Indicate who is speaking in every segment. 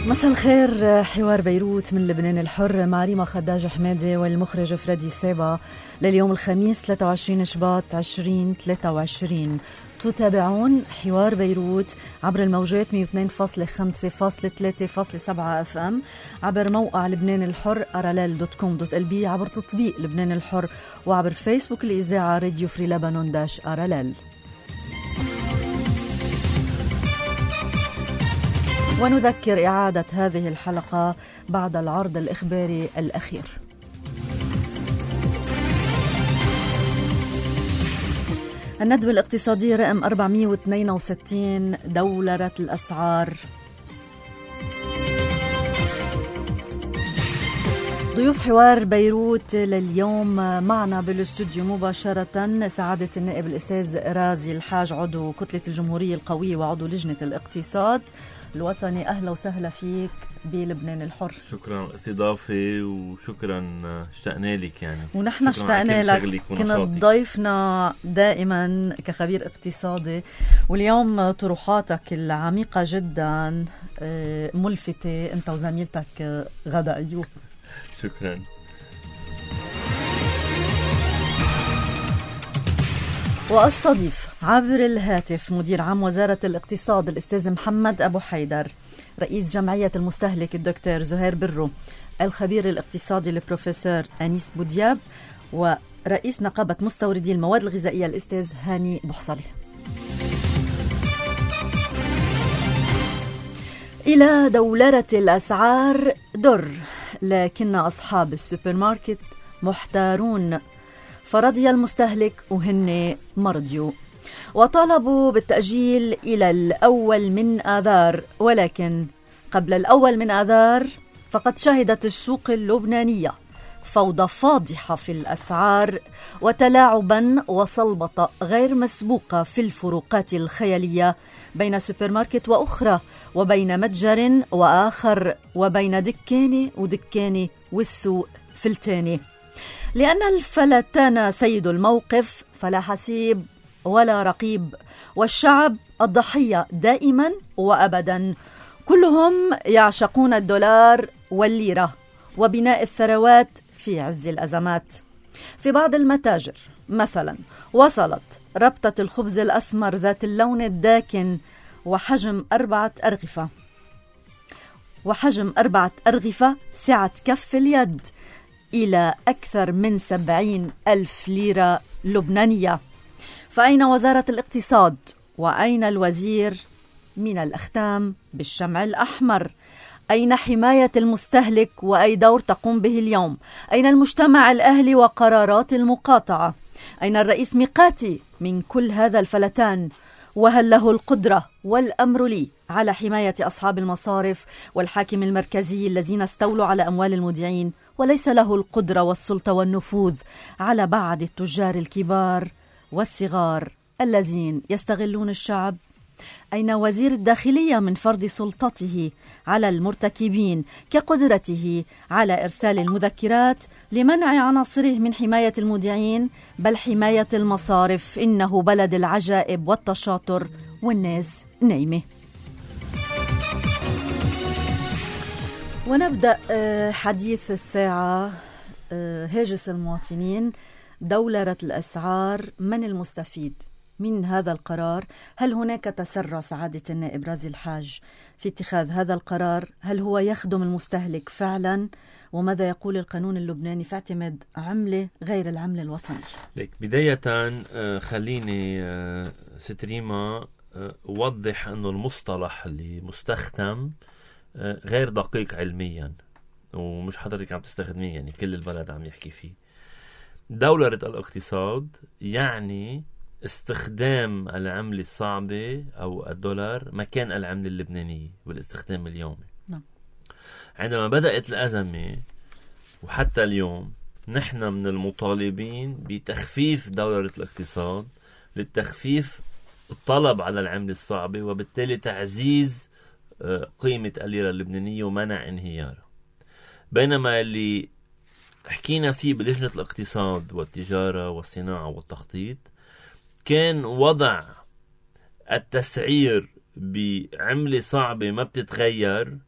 Speaker 1: مساء الخير. حوار بيروت من لبنان الحر مع ريما خداج حمادي والمخرج فريدي سيبا لليوم الخميس 23 شباط 2023. تتابعون حوار بيروت عبر الموجات 102.5.3.7 FM، عبر موقع لبنان الحر rll.com.lb، عبر تطبيق لبنان الحر، وعبر فيسبوك الإذاعة راديو فري لبنان -RLL. ونذكر إعادة هذه الحلقة بعد العرض الإخباري الأخير. الندوة الاقتصادية رقم 462 دولرة الأسعار. ضيوف حوار بيروت لليوم معنا بالاستوديو مباشرة سعادة النائب الأستاذ رازي الحاج، عضو كتلة الجمهورية القوية وعضو لجنة الاقتصاد الوطني. أهلا وسهلا فيك بلبنان الحر.
Speaker 2: شكرا استضافة وشكرا، اشتقنا لك يعني.
Speaker 1: ونحن اشتقنا لك، كنت ضيفنا دائما كخبير اقتصادي، واليوم طروحاتك العميقة جدا ملفتة انت وزميلتك غدا أيوب.
Speaker 2: شكرا.
Speaker 1: وأستضيف عبر الهاتف مدير عام وزارة الاقتصاد الأستاذ محمد أبو حيدر، رئيس جمعية المستهلك الدكتور زهير برو، الخبير الاقتصادي البروفيسور أنيس بودياب، ورئيس نقابة مستوردي المواد الغذائية الأستاذ هاني بحصلي. إلى دولرة الأسعار در، لكن أصحاب السوبر ماركت محتارون، فرضي المستهلك وهن مرضيو، وطالبوا بالتأجيل إلى الأول من آذار. ولكن قبل الأول من آذار فقد شهدت السوق اللبنانية فوضى فاضحة في الأسعار، وتلاعبا وصلبطة غير مسبوقة في الفروقات الخيالية بين سوبر ماركت وأخرى، وبين متجر وآخر، وبين دكاني ودكاني، والسوق فلتاني. لأن الفلتان سيد الموقف، فلا حسيب ولا رقيب، والشعب الضحية دائما وأبدا. كلهم يعشقون الدولار والليرة وبناء الثروات في عز الأزمات. في بعض المتاجر مثلا وصلت ربطة الخبز الأسمر ذات اللون الداكن وحجم 4 أرغفة سعة كف اليد إلى أكثر من 70,000 ليرة لبنانية. فأين وزارة الاقتصاد؟ وأين الوزير من الأختام بالشمع الأحمر؟ أين حماية المستهلك وأي دور تقوم به اليوم؟ أين المجتمع الأهلي وقرارات المقاطعة؟ أين الرئيس ميقاتي من كل هذا الفلتان؟ وهل له القدرة والأمر لي على حماية أصحاب المصارف والحاكم المركزي الذين استولوا على أموال المودعين، وليس له القدرة والسلطة والنفوذ على بعض التجار الكبار والصغار الذين يستغلون الشعب؟ أين وزير الداخلية من فرض سلطته على المرتكبين كقدرته على إرسال المذكرات لمنع عناصره من حماية المودعين بل حماية المصارف؟ إنه بلد العجائب والتشاطر والناس نايمة. ونبدأ حديث الساعة. هاجس المواطنين، دولرة الأسعار، من المستفيد من هذا القرار؟ هل هناك تسرع سعادة النائب رازي الحاج في اتخاذ هذا القرار؟ هل هو يخدم المستهلك فعلا؟ وماذا يقول القانون اللبناني في اعتماد عملة غير العملة الوطنية؟
Speaker 2: بداية خليني ستريما وضح أنه المصطلح اللي مستخدم غير دقيق علميا، ومش حضرتك عم تستخدميه، يعني كل البلد عم يحكي فيه. دولرة الاقتصاد يعني استخدام العملة الصعبة أو الدولار مكان العملة اللبنانية بالاستخدام اليومي.
Speaker 1: نعم.
Speaker 2: عندما بدأت الأزمة وحتى اليوم نحن من المطالبين بتخفيف دولرة الاقتصاد للتخفيف الطلب على العملة الصعبة، وبالتالي تعزيز قيمة الليرة اللبنانية ومنع انهيارها. بينما اللي حكينا فيه بلجنة الاقتصاد والتجارة والصناعة والتخطيط كان وضع التسعير بعملة صعبة ما بتتغير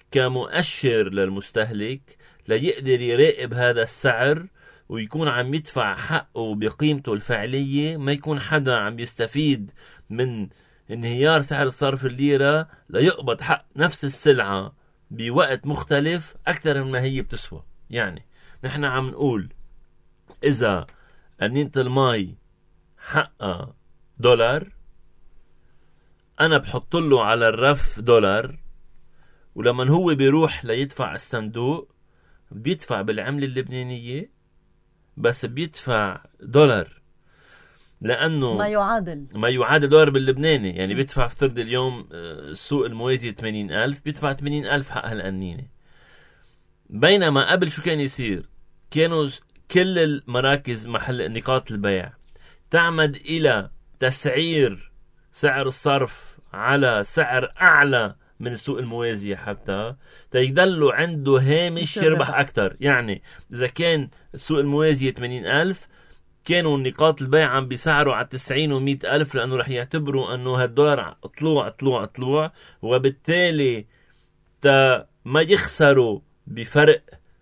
Speaker 2: كمؤشر للمستهلك ليقدر يراقب هذا السعر ويكون عم يدفع حقه بقيمته الفعلية، ما يكون حدا عم يستفيد من انهيار سعر صرف الليرة ليقبض حق نفس السلعة بوقت مختلف أكثر مما هي بتسوى. يعني نحن عم نقول إذا قنينة المي حقها $، أنا بحط له على الرف $، ولما هو بيروح ليدفع الصندوق بيدفع بالعملة اللبنانية، بس بيدفع $، لأنه ما يعادل $. باللبناني يعني بيدفع افترض اليوم السوق الموازي 80,000، بيدفع 80,000 حق هالقنينة. بينما قبل شو كان يصير؟ كانوا كل المراكز محل نقاط البيع تعمد إلى تسعير سعر الصرف على سعر أعلى من السوق الموازية حتى تيضلوا عنده هامش يربح أكتر. يعني إذا كان السوق الموازية 80,000 كانوا نقاط البيع عم بيسعروا على 90 و100,000، لأنه رح يعتبروا أنه هالدولار طلوع، وبالتالي ما يخسروا بفرق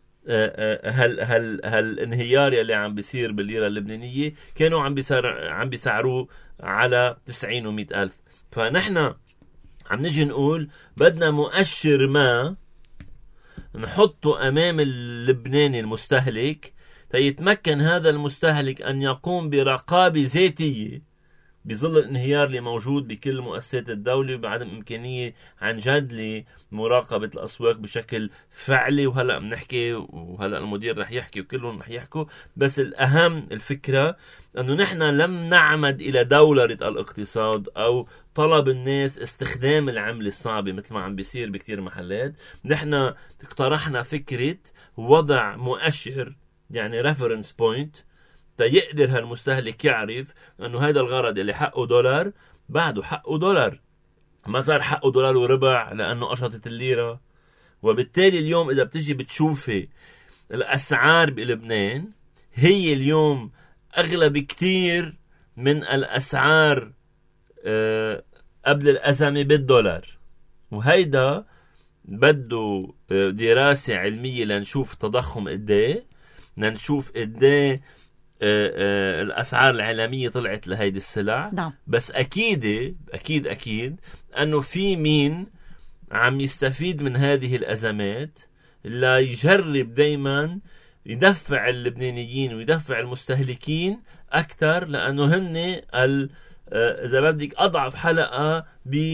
Speaker 2: هالانهيار اللي عم بيصير بالليرة اللبنانية. كانوا عم بيسعروه على 90 و100,000. فنحن عم نجي نقول بدنا مؤشر ما نحطه أمام اللبناني المستهلك تيتمكن هذا المستهلك أن يقوم برقابة ذاتية بظل الانهيار اللي موجود بكل مؤسسات الدولة، وبعدم إمكانية عن جد لمراقبة الأسواق بشكل فعلي. وهلأ بنحكي وهلأ المدير رح يحكي وكلهم رح يحكوا، بس الأهم الفكرة أنه نحن لم نعمد إلى دولرة الاقتصاد أو طلب الناس استخدام العملة الصعبة مثل ما عم بيصير بكتير محلات. نحن اقترحنا فكرة وضع مؤشر، يعني reference point، تيقدر هالمستهلك يعرف أنه هذا الغرض اللي حقه $، بعده حقه $، ما صار حقه $1.25 لأنه قشطت الليرة. وبالتالي اليوم إذا بتجي بتشوفي الأسعار بلبنان هي اليوم أغلى بكتير من الأسعار قبل الأزمة $. وهيدا بده دراسة علمية لنشوف التضخم قديه، لنشوف قديه الأسعار العالمية طلعت لهيدي السلع.
Speaker 1: نعم.
Speaker 2: بس أكيد أنه في مين عم يستفيد من هذه الأزمات لا يجرب دايما يدفع اللبنانيين ويدفع المستهلكين أكتر، لأنه هن إذا بدك أضعف حلقة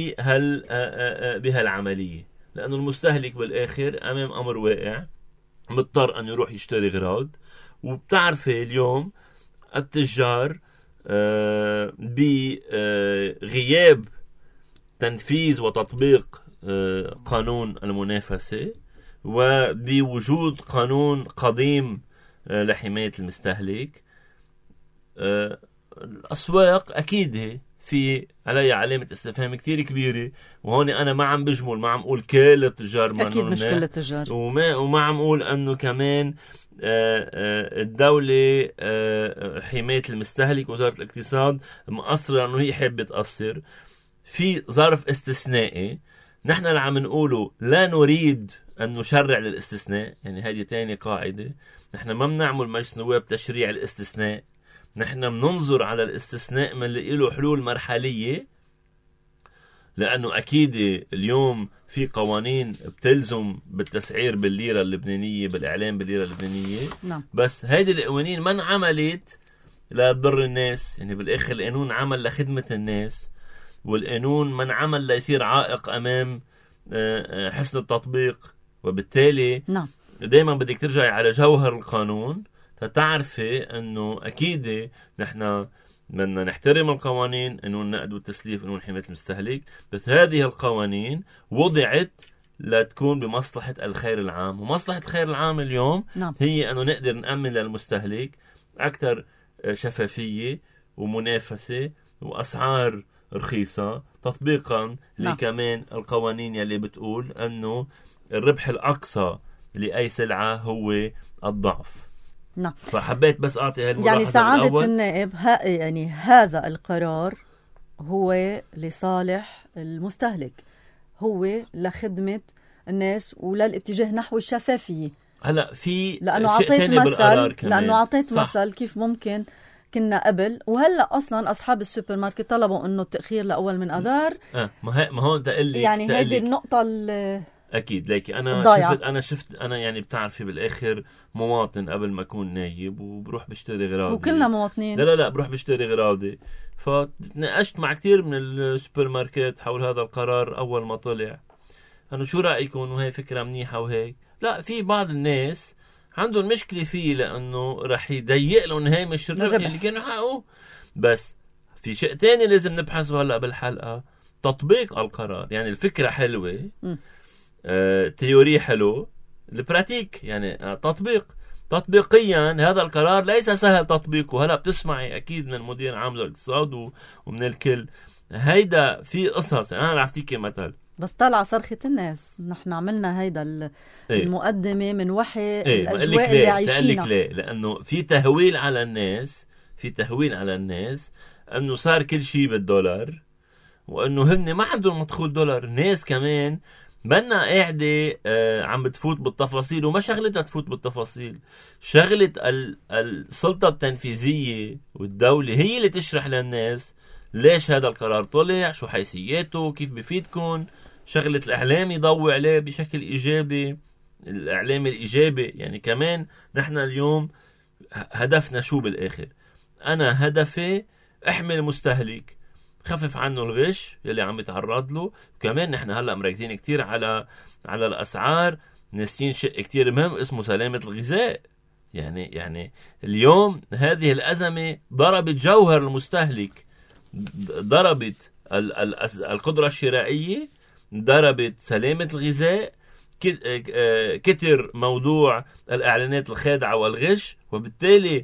Speaker 2: بهالعملية، لأنه المستهلك بالآخر أمام أمر واقع مضطر أن يروح يشتري غراض. وبتعرفي اليوم التجار بغياب تنفيذ وتطبيق قانون المنافسة وبوجود قانون قديم لحماية المستهلك، الأسواق أكيد في علي علامة استفهام كتير كبيرة. وهون أنا ما عم بجمل، ما عم أقول كل التجار
Speaker 1: أكيد مش كل التجار،
Speaker 2: وما عم أقول أنه كمان الدولة حماية المستهلك وزارة الاقتصاد مقصرة أنه هي حابة تقصر في ظرف استثنائي. نحن اللي عم نقوله لا نريد أن نشرع للاستثناء، يعني هذه تاني قاعدة. نحن ما بنعمل مجلس نواب تشريع الاستثناء، نحن بننظر على الاستثناء من اللي له حلول مرحلية، لأنه أكيد اليوم في قوانين بتلزم بالتسعير بالليرة اللبنانية، بالإعلام بالليرة اللبنانية.
Speaker 1: نعم.
Speaker 2: بس هيدي القوانين من عملت لا تضر الناس، يعني بالآخر القانون عمل لخدمة الناس، والقانون من عمل ليصير عائق أمام حسن التطبيق. وبالتالي
Speaker 1: نعم.
Speaker 2: دايما بدك ترجعي على جوهر القانون فتعرفي أنه أكيد نحن بدنا نحترم القوانين، قانون النقد والتسليف، قانون حماية المستهلك، بس هذه القوانين وضعت لتكون بمصلحة الخير العام. ومصلحة الخير العام اليوم
Speaker 1: نعم.
Speaker 2: هي أنه نقدر نأمن للمستهلك أكثر شفافية ومنافسة وأسعار رخيصة، تطبيقا لكمان القوانين يلي بتقول أنه الربح الأقصى لأي سلعة هو الضعف.
Speaker 1: نعم.
Speaker 2: فحبيت بس أعطي هالملاحظة
Speaker 1: يعني سعادة
Speaker 2: الأول.
Speaker 1: النائب يعني هذا القرار هو لصالح المستهلك، هو لخدمة الناس وللاتجاه نحو الشفافية.
Speaker 2: هلا في
Speaker 1: لأنه
Speaker 2: شيء تاني بالقرار كمان.
Speaker 1: لأنه أعطيت مثل كيف ممكن كنا قبل، وهلا اصلا اصحاب السوبر ماركت طلبوا انه التاخير لاول من اذار.
Speaker 2: ما هو تقلك
Speaker 1: يعني هيدي النقطه
Speaker 2: اكيد. ليك انا شفت انا يعني بتعرفي بالاخر مواطن قبل ما اكون نايب، وبروح بشتري غراضي،
Speaker 1: وكلنا مواطنين.
Speaker 2: لا بروح بشتري غراضي. فتناقشت مع كتير من السوبر ماركت حول هذا القرار اول ما طلع، انه شو رايكم وهي فكره منيحه وهيك. لا، في بعض الناس عندهم مشكله فيه لانه رح يضيق لهم هامش الربح اللي كانوا يحققوه. بس في شيء تاني لازم نبحثه هلا بالحلقه، تطبيق القرار. يعني الفكره حلوه، تيوري حلو، البراتيك يعني تطبيقيا هذا القرار ليس سهل تطبيقه. هلا بتسمعي اكيد من مدير عام الاقتصاد ومن الكل هيدا في قصص. انا رح اعطيكي مثل، بس
Speaker 1: طلع صرخة الناس. نحن عملنا هيدا المقدمة من وحي الأجواء اللي عايشينها.
Speaker 2: ليه؟ لأنه في تهويل على الناس أنه صار كل شيء بالدولار، وأنه هن ما عندهم مدخول دولار. الناس كمان بنا قاعدة عم بتفوت بالتفاصيل، وما شغلتها تفوت بالتفاصيل، شغلة السلطة التنفيذية والدولة هي اللي تشرح للناس ليش هذا القرار طلع، شو حيثياته، كيف بفيدكم. شغلة الإعلام يضوي عليه بشكل إيجابي، الإعلام الإيجابي. يعني كمان نحن اليوم هدفنا شو بالآخر؟ أنا هدفي احمي المستهلك، خفف عنه الغش يلي عم يتعرض له. كمان نحن هلأ مركزين كتير على الأسعار، ناسين شيء كتير مهم اسمه سلامة الغذاء. يعني اليوم هذه الأزمة ضربت جوهر المستهلك، ضربت القدرة الشرائية، ضربت سلامة الغذاء، كتر موضوع الإعلانات الخادعة والغش، وبالتالي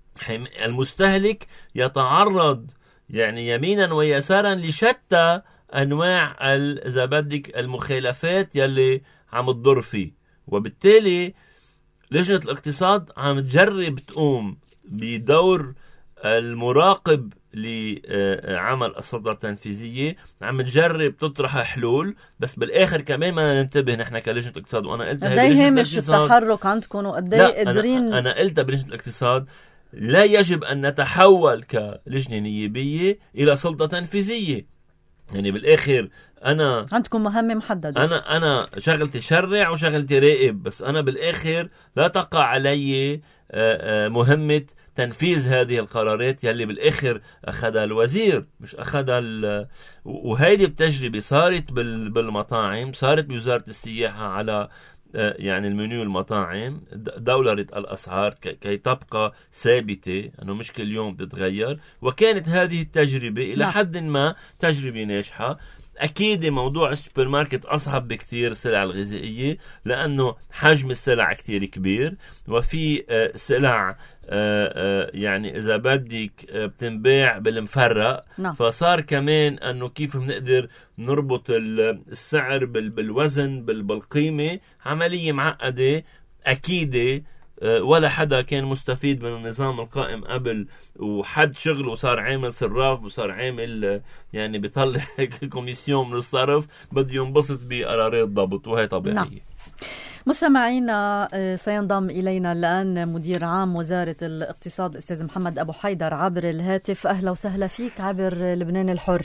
Speaker 2: المستهلك يتعرض يعني يمينا ويسارا لشتى أنواع إذا بدك المخالفات يلي عم تضر فيه. وبالتالي لجنة الاقتصاد عم تجرب تقوم بدور المراقب لعمل السلطة التنفيذية، عم تجرب تطرح حلول. بس بالآخر كمان ما ننتبه نحن كلجنة الاقتصاد، وأنا قلتها
Speaker 1: قديه هامش التحرك عندكم وقديه قادرين.
Speaker 2: أنا قلتها بلجنة الاقتصاد، لا يجب أن نتحول كلجنة نيابية إلى سلطة تنفيذية. يعني بالآخر أنا
Speaker 1: عندكم مهمة محددة.
Speaker 2: أنا شغلتي شرع وشغلتي راقب، بس أنا بالآخر لا تقع علي مهمة تنفيذ هذه القرارات يلي بالآخر أخذها الوزير، مش أخذها وهيدي التجربة صارت بالمطاعم، صارت بوزارة السياحة على يعني المنيو المطاعم، دولرت الأسعار كي تبقى ثابتة، أنه مش كل يوم بتتغير. وكانت هذه التجربة إلى حد ما تجربة ناجحة. أكيد موضوع السوبر ماركت أصعب بكتير السلع الغذائية، لأنه حجم السلع كتير كبير، وفي سلع يعني إذا بدك بتنباع بالمفرق. فصار كمان أنه كيف بنقدر نربط السعر بالوزن بالقيمة، عملية معقدة أكيدة. ولا حدا كان مستفيد من النظام القائم قبل، وحد شغله صار عامل صراف وصار عامل يعني بيطلع كوميسيون من الصرف، بده ينبسط بقرارات ضبط، وهي طبيعية.
Speaker 1: مستمعينا، سينضم إلينا الآن مدير عام وزارة الاقتصاد الأستاذ محمد أبو حيدر عبر الهاتف. أهلا وسهلا فيك عبر لبنان الحر.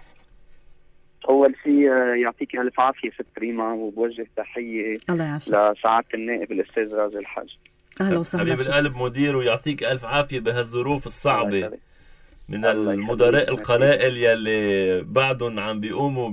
Speaker 3: أول شيء يعطيك ألف عافية ست ريما، وبوجه تحية لسعادة النائب الأستاذ رازي الحاج.
Speaker 1: أهلا وسهلا
Speaker 2: حبيب القلب مدير، ويعطيك ألف عافية بهالظروف الصعبة من المدراء القلائل يلي بعدهم عم بيقوموا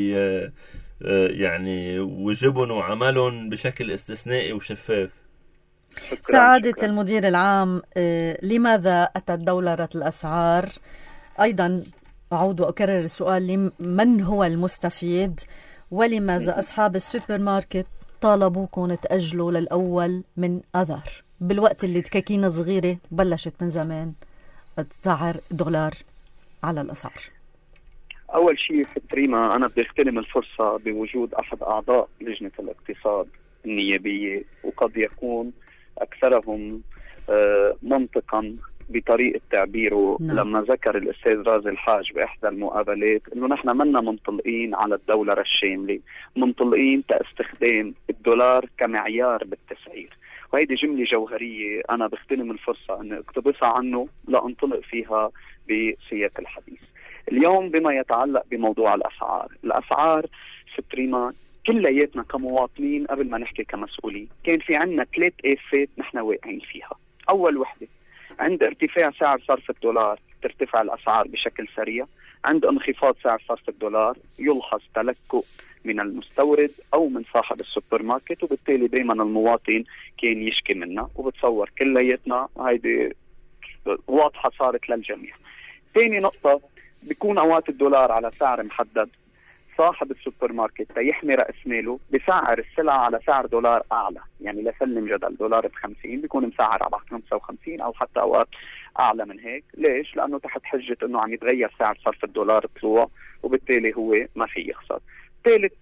Speaker 2: يعني وجبن وعملهم بشكل استثنائي وشفاف.
Speaker 1: سعادة المدير العام، لماذا أتت دولرة الأسعار؟ أيضا أعود وأكرر السؤال، من هو المستفيد؟ ولماذا أصحاب السوبر ماركت طالبوكم تأجلوا للأول من أذار، بالوقت اللي دكاكين صغيرة بلشت من زمان تسعر دولار على الأسعار؟
Speaker 3: أول شيء فتريما، أنا بدي أغتنم الفرصة بوجود أحد أعضاء لجنة الاقتصاد النيابية، وقد يكون أكثرهم منطقا بطريقة تعبيره لما ذكر الأستاذ رازي الحاج بإحدى المقابلات إنه نحن منا منطلقين على الدولار الشاملة، منطلقين تاستخدام الدولار كمعيار بالتسعير. وهيدي جملة جوهرية أنا بغتنم الفرصة أن اقتبسها عنه لأنطلق فيها بسياق الحديث. اليوم بما يتعلق بموضوع الأسعار ست ريما، كلياتنا كمواطنين قبل ما نحكي كمسؤولين كان في عنا 3 آفات نحن واقعين فيها. أول وحدة عند ارتفاع سعر صرف الدولار ترتفع الأسعار بشكل سريع، عند انخفاض سعر صرف الدولار يلحظ تلكؤ من المستورد أو من صاحب السوبر ماركت، وبالتالي دايما المواطن كان يشكي منها. وبتصور كلياتنا هيدي واضحة صارت للجميع. ثاني نقطة، بيكون أوقات الدولار على سعر محدد، صاحب السوبر ماركت يحمي رأس ماله بسعر السلعة على سعر دولار أعلى. يعني لسلم جدل دولار ب50 بيكون مسعر على 55 أو حتى أوقات أعلى من هيك. ليش؟ لأنه تحت حجة أنه عم يتغير سعر صرف الدولار طلوع، وبالتالي هو ما في يخسر. ثالث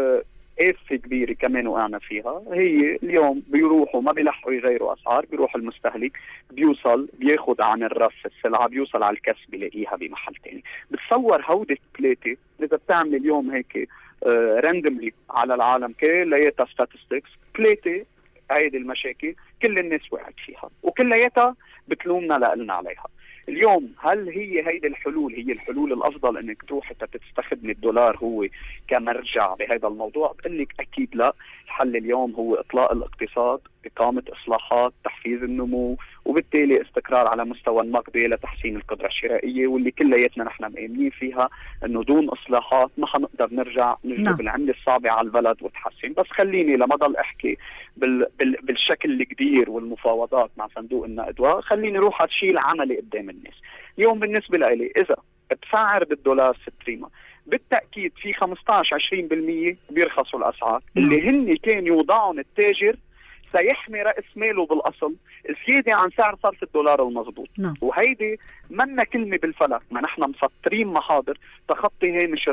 Speaker 3: آفة كبيرة كمان وقعنا فيها هي اليوم بيروحوا ما بيلحقوا يغيروا أسعار، بيروح المستهلك بيوصل بياخد عن الرف السلعة، بيوصل على الكاس بيلاقيها بمحل تاني. بتصور هودي الثلاثة إذا بتعمل اليوم هيك راندملي على العالم كلياتها ستاتستكس، 3 هيدي المشاكل كل الناس وقعت فيها وكلياتها بتلومنا لقلنا عليها. اليوم هل هيدي الحلول هي الحلول الأفضل انك تروح تستخدم الدولار هو كمرجع بهذا الموضوع؟ بقول لك اكيد لا. الحل اليوم هو اطلاق الاقتصاد، اقامة اصلاحات، تحفيز النمو، وبالتالي استقرار على مستوى النقدي لتحسين القدرة الشرائية، واللي كلياتنا نحن مؤمنين فيها انه دون اصلاحات ما حنقدر نرجع نجلب العملة الصعبة على البلد وتحسن. بس خليني لما ضل احكي بالشكل الكبير والمفاوضات مع صندوق النقد، خليني روح اشيل عملي قدام الناس. اليوم بالنسبة لي إذا بتسعر بالدولار 6 ريما بالتأكيد في 15-20% بيرخصوا الأسعار اللي هن كان يوضعون التاجر سيحمي رأس ماله بالأصل الزيادة عن سعر صرف الدولار المضبوط. وهيدي منا كلمة بالفلك، ما نحن مسطرين محاضر تخطي هامش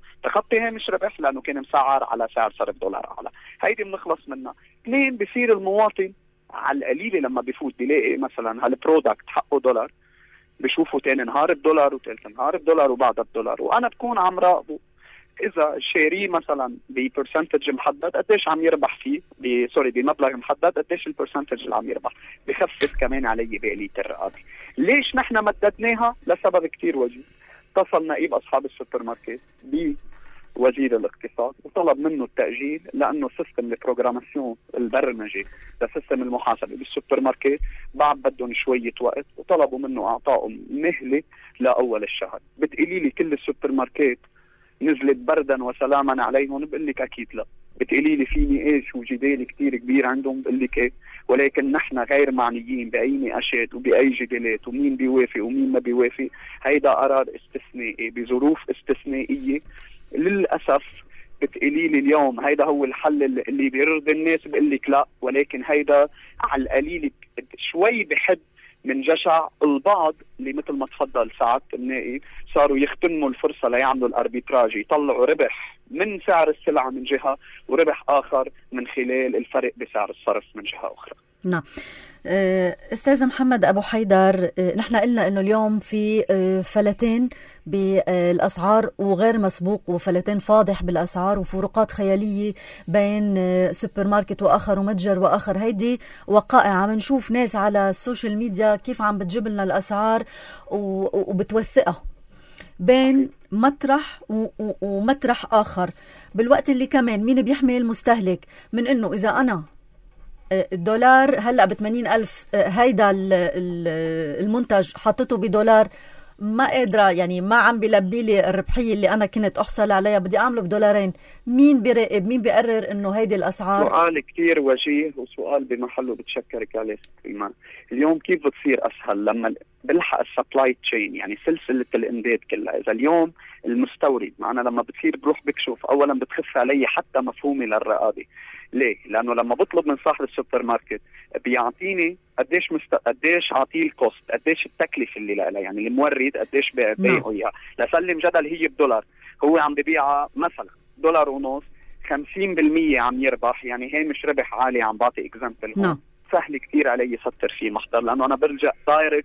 Speaker 3: ربح لأنه كان مسعر على سعر صرف دولار أعلى. هيدي بنخلص منها. 2 بصير المواطن على القليلة لما بيفوت بيلاقي مثلا هالبرودكت حقه دولار، بشوفوا تاني نهار الدولار وثالث نهار الدولار وبعد الدولار، وأنا بكون عم راقبه إذا شاريه مثلا ببرسنتج محدد قديش عم يربح فيه، بمبلغ محدد قديش البرسنتج اللي عم يربح، بخفف كمان علي بآلية الرقابة. ليش نحن مددناها؟ لسبب كتير وجيه. اتصل نقيب أصحاب السوبر ماركت بوزير الاقتصاد وطلب منه التأجيل، لأنه سيستم البروغراماسيون البرمجي لسيستم المحاسبة بالسوبر ماركت بعد بدهم شوية وقت، وطلبوا منه أعطائهم مهلة لأول الشهر. بتقولي لي كل السوبر ماركت نزلت بردا وسلاما عليهم؟ بقول لك أكيد لا. بتقولي لي في نقاش وجدال كتير كبير عندهم؟ بقول لك إيه. ولكن نحن غير معنيين بأي نقاشات وبأي جدالات ومين بيوافق ومين ما بيوافق. هيدا قرار استثنائي بظروف استثنائية للأسف. بتقولي لي اليوم هيدا هو الحل اللي بيرضي الناس؟ بقول لك لا. ولكن هيدا على القليل شوي بحد من جشع البعض اللي مثل ما تفضل سعادة النائب صاروا يختنموا الفرصة ليعملوا الاربيتراج، يطلعوا ربح من سعر السلعة من جهة وربح آخر من خلال الفرق بسعر الصرف من جهة أخرى.
Speaker 1: نعم. أستاذ محمد أبو حيدر، نحن قلنا أنه اليوم في فلتين بالأسعار وغير مسبوق، وفلتين فاضح بالأسعار وفروقات خيالية بين سوبر ماركت وآخر ومتجر وآخر. هيدي وقائع عم نشوف ناس على السوشيال ميديا كيف عم بتجيب لنا الأسعار وبتوثقها بين مطرح ومطرح آخر، بالوقت اللي كمان مين بيحمي المستهلك من أنه إذا أنا الدولار هلأ ب80,000 هيدا المنتج حطته بدولار ما قادرة، يعني ما عم بيلبي لي الربحية اللي أنا كنت أحصل عليها، بدي أعمله بدولارين. مين بيراقب؟ مين بيقرر إنه هيدي الأسعار؟
Speaker 3: سؤال كتير وجيه وسؤال بمحله، بتشكرك عليه إيمان. اليوم كيف بتصير أسهل لما بلحق السبلاي تشين، يعني سلسلة الإمداد كلها؟ إذا اليوم المستورد معنا لما بتصير بروح بكشف، أولا بتخف علي حتى مفهومي للرقابة. ليه؟ لأنه لما بطلب من صاحب السوبر ماركت بيعطيني قديش عطيه الكوست، قديش التكلفة اللي لها، يعني المورد قديش بيعه إياها. لسلم جدل هي بدولار، هو عم ببيعها مثلا $1.50، 50% عم يربح، يعني هامش ربح عالي. عم بعطي اكزامبل هون سهل كتير علي يسطر فيه محضر، لأنه أنا برجع دايركت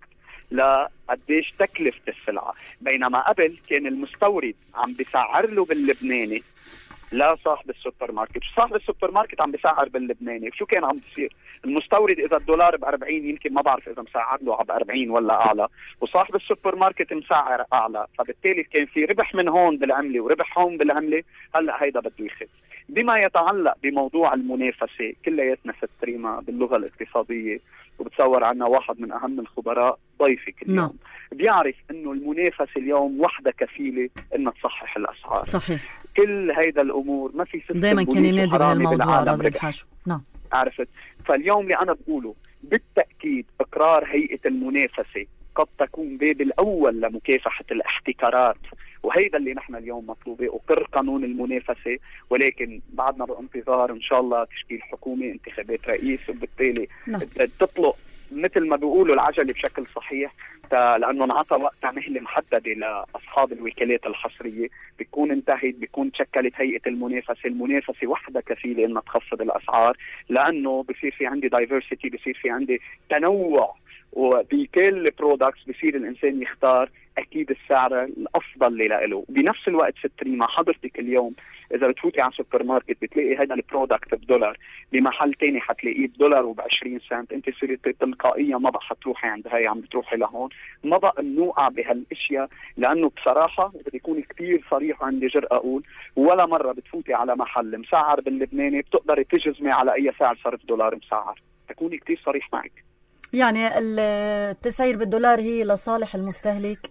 Speaker 3: لقديش تكلفة السلعة. بينما قبل كان المستورد عم بيسعر له باللبناني لا صاحب السوبر ماركت، صاحب السوبر ماركت عم بيسعر باللبناني. شو كان عم بيصير؟ المستورد اذا الدولار ب40 يمكن ما بعرف اذا مسعر له ب40 ولا اعلى، وصاحب السوبر ماركت مسعر اعلى، فبالتالي كان في ربح من هون بالعمله وربح هون بالعمله. هلا هيدا بده يخف. بما يتعلق بموضوع المنافسه، كلياتنا ستريما باللغه الاقتصاديه، وبتصور عنا واحد من اهم الخبراء ضيفك اليوم بيعرف انه المنافسه اليوم وحده كفيله انها تصحح الاسعار.
Speaker 1: صحيح.
Speaker 3: كل هيدا الامور ما في سيستم
Speaker 1: دائما كان ينادي بهالموضوع رازي الحاشو. نعم
Speaker 3: عرفت. فاليوم اللي انا بقوله بالتاكيد اقرار هيئه المنافسه قد تكون باب الاول لمكافحه الاحتكارات، وهيدا اللي نحن اليوم مطلوبه. اقر قانون المنافسه، ولكن بعدنا بانتظار ان شاء الله تشكيل حكومه، انتخابات رئيس، وبالتالي تطلق مثل ما بيقولوا العجله بشكل صحيح، لانه انعطى وقتها مهله محدده لاصحاب الوكالات الحصريه، بيكون انتهت، بيكون تشكلت هيئه المنافسه. المنافسه وحده كفيله انها تخفض الاسعار، لانه بصير في عندي دايفرسيتي، بصير في عندي تنوع، وبكل برودكتس بصير الانسان يختار اكيد السعر الافضل اللي له. بنفس الوقت ستريما حضرتك اليوم اذا بتفوتي على سوبر ماركت بتلاقي هذا البرودكت $1، بمحل تاني حتلاقيه $1 و20 سنت، انت صرتي تلقائيا ما بقى حتروحي عند هاي عم بتروحي لهون. ما بقى نوقع بهالاشياء، لانه بصراحه بدي يكون كثير صريح وعندي جرأة اقول ولا مره بتفوتي على محل مسعر باللبناني بتقدري تجزمي على اي سعر صرف $1 مسعر. تكوني كثير صريح معك.
Speaker 1: يعني التسعير بالدولار هي لصالح المستهلك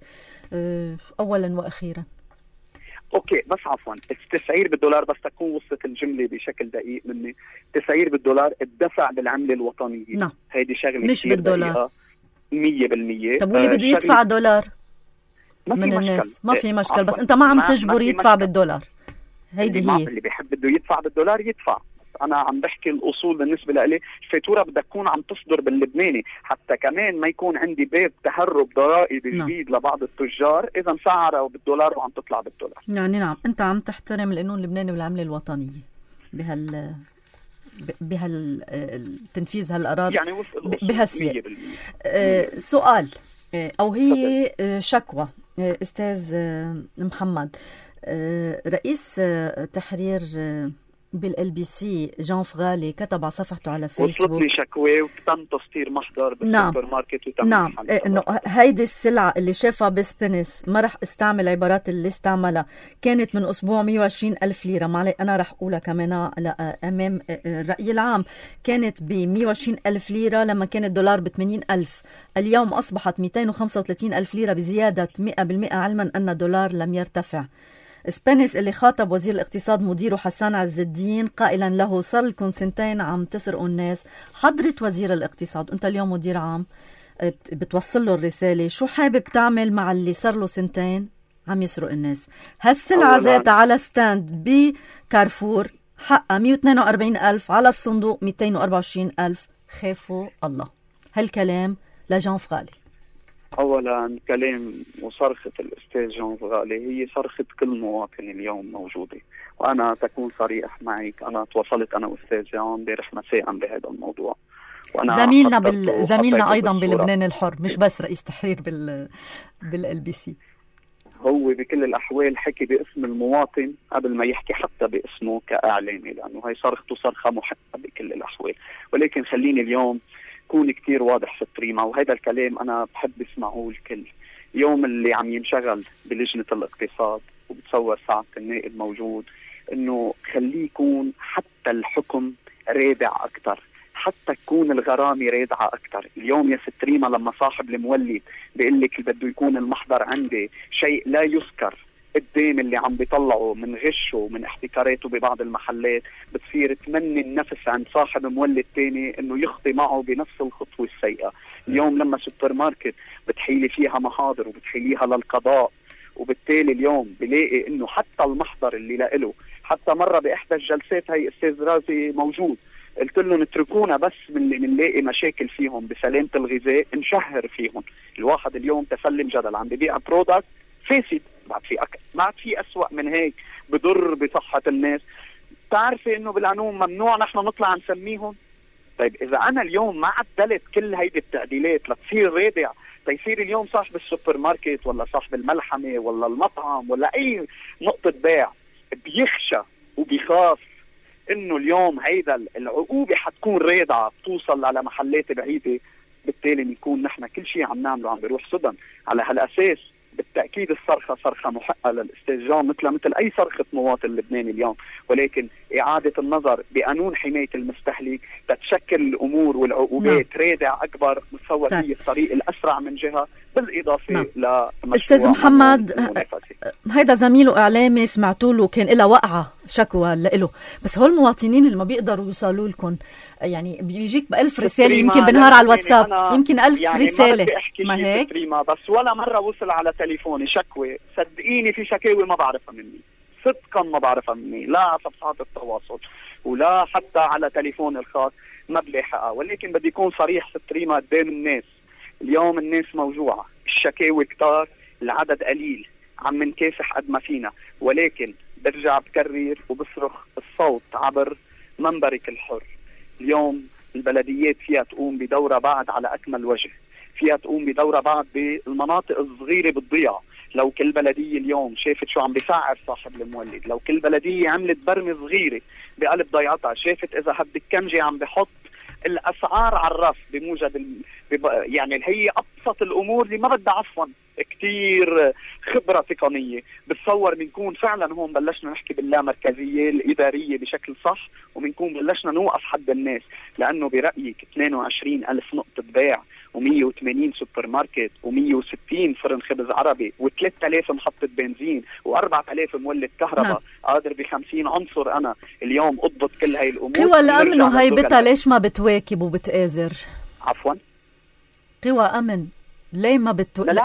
Speaker 1: اولا واخيرا.
Speaker 3: اوكي بس عفوا، التسعير بالدولار بس تكون وصلت الجمله بشكل دقيق مني. التسعير بالدولار الدفع بالعمله الوطنيه.
Speaker 1: نعم.
Speaker 3: هيدي شغله
Speaker 1: مش بالدولار
Speaker 3: 100%.
Speaker 1: طب واللي بده يدفع دولار من الناس ما في مشكل، بس انت ما عم تجبر يدفع بالدولار. هيدي هي
Speaker 3: اللي بيحب بده يدفع بالدولار يدفع. انا عم بحكي الاصول بالنسبه لي. الفاتوره بدها تكون عم تصدر باللبناني، حتى كمان ما يكون عندي باب تهرب ضرائبي جديد لبعض التجار اذا مسعره بالدولار وعم تطلع بالدولار.
Speaker 1: يعني نعم، انت عم تحترم القانون اللبناني والعمله الوطنيه بهالتنفيذ هالقرار، يعني بهالسياق. سؤال او هي شكوى استاذ محمد. رئيس تحرير بالLBC جان فغالي كتب على صفحته على فيسبوك،
Speaker 3: وصلت لي شكوى وتم تسطير محضر بالسوبر ماركت وتم
Speaker 1: نعم انه هيدي السلعه اللي شافها بسبينس، ما رح استعمل عبارات اللي استعملها، كانت من اسبوع 120,000 ليره. معلي انا رح اقولها كمان امام الراي العام، كانت ب 120,000 ليره لما كان الدولار ب 80,000، اليوم اصبحت 235,000 ليره بزياده 100%، علما ان الدولار لم يرتفع. سبينس اللي خاطب وزير الاقتصاد مديره حسان عز الدين قائلا له صار لكم سنتين عم تسرقوا الناس. حضرة وزير الاقتصاد، انت اليوم مدير عام بتوصل له الرسالة، شو حابب تعمل مع اللي صار له سنتين عم يسرق الناس؟ هالسلعة ذاتها على ستاند بكارفور حقها 142,000، على الصندوق 224,000. خافوا الله. هالكلام لجان فغالي.
Speaker 3: اولا كلام وصرخه الاستاذ جان فغالي هي صرخه كل مواطن اليوم موجوده، وانا تكون صريح معك، انا تواصلت انا واستاذ جان امبارح مساء بهذا الموضوع، وانا
Speaker 1: زميلنا ايضا بلبنان الحر، مش بس رئيس تحرير بالLBC.
Speaker 3: هو بكل الاحوال حكي باسم المواطن قبل ما يحكي حتى باسمه كاعلامي، لانه هي صرخته صرخه محقه بكل الاحوال. ولكن خليني اليوم كون كتير واضح في التريمة، وهذا الكلام أنا بحب اسمعه الكل. يوم اللي عم ينشغل بلجنة الاقتصاد وبتصور ساعة النائب موجود، إنه خليه يكون حتى الحكم رادع أكتر، حتى تكون الغرامة رادعة أكتر. اليوم يا ستريمة لما صاحب المولد بيقول لك بده يكون المحضر عندي شيء لا يذكر قدام اللي عم بيطلعوا من غشه ومن احتكاراته ببعض المحلات، بتصير تمني النفس عند صاحب مولد تاني انه يخطي معه بنفس الخطوة السيئة. اليوم لما سوبر ماركت بتحيلي فيها محاضر وبتحيليها للقضاء، وبالتالي اليوم بلاقي انه حتى المحضر اللي له، حتى مرة باحدى الجلسات هي استاذ رازي موجود، قلت لهم اتركونا بس من اللي بنلاقي مشاكل فيهم بسلامة الغذاء نشهر فيهم. الواحد اليوم تسلم جدل عم ببيع برودكت فاسد، ما في أسوأ من هيك بضر بصحة الناس. تعرفي انه بالقانون ممنوع نحن نطلع نسميهم. طيب اذا انا اليوم ما عدلت كل هيدي التعديلات لتصير رادع تيصير اليوم صاحب السوبر ماركت ولا صاحب الملحمة ولا المطعم ولا أي نقطة بيع بيخشى وبيخاف إنه اليوم هيدا العقوبة حتكون رادعة توصل على محلات بعيدة، بالتالي بنكون نحن كل شيء عم نعمله عم بيروح سدى. على هالأساس بالتأكيد الصرخة صرخة محقة للأستاذ جان مثل أي صرخة مواطن لبناني اليوم، ولكن إعادة النظر بقانون حماية المستهلك تتشكل الأمور والعقوبات رادع أكبر متصور هي الطريق الأسرع من جهة، بالإضافة
Speaker 1: أستاذ محمد هيدا زميله إعلامي سمعتوا له كان له وقعة شكوى له، بس هول المواطنين اللي ما بيقدروا يوصلوا لكم يعني بيجيك ب1000 رسالة يمكن بنهار على الواتساب يمكن 1000
Speaker 3: يعني
Speaker 1: رسالة ما هيك
Speaker 3: بس ولا مرة وصل على تليفوني شكوى. صدقيني في شكاوي ما بعرفها مني، صدقا ما بعرفها مني، لا على صفحات التواصل ولا حتى على تليفون الخاص ما بلاحقها. ولكن بدي يكون صريح ستريما قدام الناس، اليوم الناس موجوعة، الشكاوي كتار، العدد قليل، عم نكافح قد ما فينا، ولكن برجع بكرر وبصرخ الصوت عبر منبرك الحر. اليوم البلديات فيها تقوم بدورة بعد على أكمل وجه، فيها تقوم بدورة بعد بالمناطق الصغيرة بالضيعة. لو كل بلدية اليوم شافت شو عم بيسعر صاحب المولد، لو كل بلدية عملت برمة صغيرة بقلب ضيعتها، شافت إذا هب الكنجي عم بحط الأسعار على الرف بموجب يعني هي أبسط الأمور اللي ما بدها عفوا كتير خبرة تقنية، بتصور بنكون فعلا هون بلشنا نحكي باللامركزية الإدارية بشكل صح، وبنكون بلشنا نوقف حد الناس. لأنه برأيك 22,000 نقطة بيع و180 سوبر ماركت و160 فرن خبز عربي و3000 محطة بنزين و4000 مولد كهرباء قادر ب50 عنصر أنا اليوم أضبط كل هاي الأمور.
Speaker 1: قوى الأمن وهيبتها ليش ما بتواكب وبتآزر؟
Speaker 3: عفوا
Speaker 1: قوى أمن ليه ما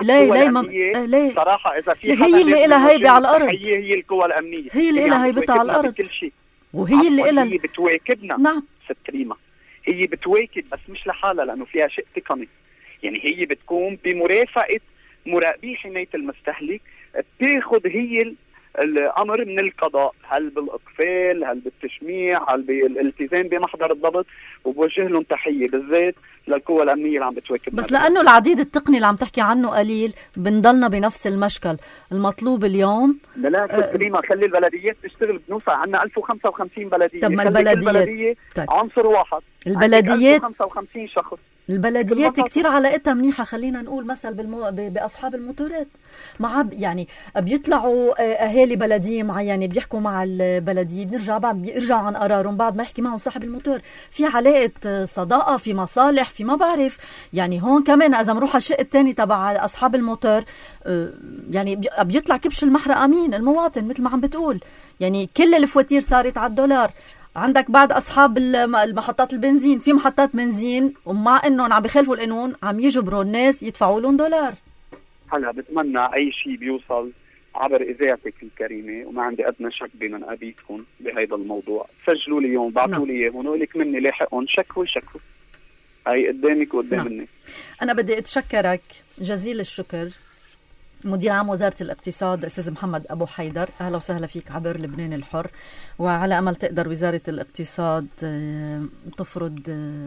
Speaker 3: ليه صراحة إذا في
Speaker 1: هي اللي إلها هيبة على الأرض،
Speaker 3: هي القوى الأمنية
Speaker 1: هي اللي إلها هيبتها على الأرض وهي اللي إلها
Speaker 3: هي بتواكبنا.
Speaker 1: نعم
Speaker 3: ستريما هي بتواكب بس مش لحالها، لأنه فيها شيء تقني، يعني هي بتكون بمرافقة مراقبي حماية المستهلك، بتاخد هي الأمر من القضاء، هل بالإقفال، هل بالتشميع، هل بالالتزام بمحضر الضبط، وبوجه لهم تحية بالذات للقوى الأمنية اللي عم بتواكب.
Speaker 1: بس لأنه العديد التقني اللي عم تحكي عنه قليل بنضلنا بنفس المشكل. المطلوب اليوم
Speaker 3: لا كريمة خلي البلديات تشتغل بنوسع، عنا 1055 بلدية.
Speaker 1: طب ما البلديات
Speaker 3: عنصر واحد،
Speaker 1: البلديات
Speaker 3: 1055 شخص.
Speaker 1: البلديات كتير علاقتها منيحة، خلينا نقول مثل بأصحاب الموتورات مع يعني بيطلعوا أهالي بلدية معينة بيحكوا مع البلدية، بيرجعوا عن قرارهم بعد ما يحكي معهم صاحب الموتور، في علاقة صداقة، في مصالح، في ما بعرف. يعني هون كمان إذا مروح الشق التاني تبع أصحاب الموتور يعني بيطلع كبش المحرقة مين؟ المواطن مثل ما عم بتقول. يعني كل الفواتير صارت على $1. عندك بعد أصحاب المحطات البنزين، في محطات بنزين ومع إنهم عم بيخالفوا القانون عم يجبروا الناس يدفعوا لهم $.
Speaker 3: هلا بتمنى أي شيء بيوصل عبر إذاعتك الكريمة، وما عندي أدنى شك بمنقبيتكم بهذا الموضوع. سجلوا لي اليوم، بعثوا لي إياهم، ولك مني لاحقهم شكوى هاي قدامك وقدام الناس.
Speaker 1: أنا بدي أتشكرك جزيل الشكر مدير عام وزارة الاقتصاد أستاذ محمد أبو حيدر، أهلا وسهلا فيك عبر لبنان الحر. وعلى أمل تقدر وزارة الاقتصاد تفرض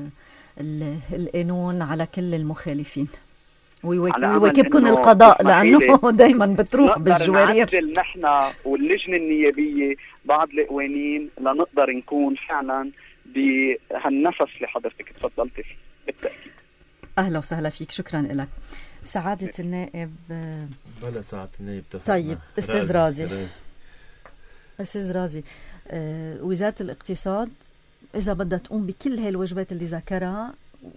Speaker 1: القانون على كل المخالفين ويواكبكم القضاء، لأنه دايما بتروح بالجوارير.
Speaker 3: نعدل نحن واللجنة النيابية بعض القوانين لنقدر نكون فعلا بهالنفس اللي حضرتك تفضلت فيه بالتأكيد.
Speaker 1: أهلا وسهلا فيك، شكرا لك سعادة النائب.
Speaker 2: بلا سعادة النائب.
Speaker 1: طيب أستاذ رازي، وزارة الاقتصاد إذا بدها تقوم بكل هاي الواجبات اللي ذكرها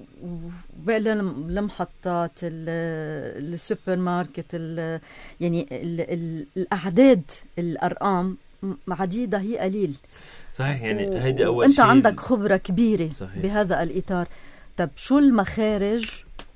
Speaker 1: المحطات السوبر ماركت يعني الأعداد الأرقام عديدة هي قليل
Speaker 2: صحيح. يعني هيدي أول
Speaker 1: أنت
Speaker 2: شيء
Speaker 1: عندك خبرة كبيرة
Speaker 2: صحيح
Speaker 1: بهذا الإطار. طب شو المخارج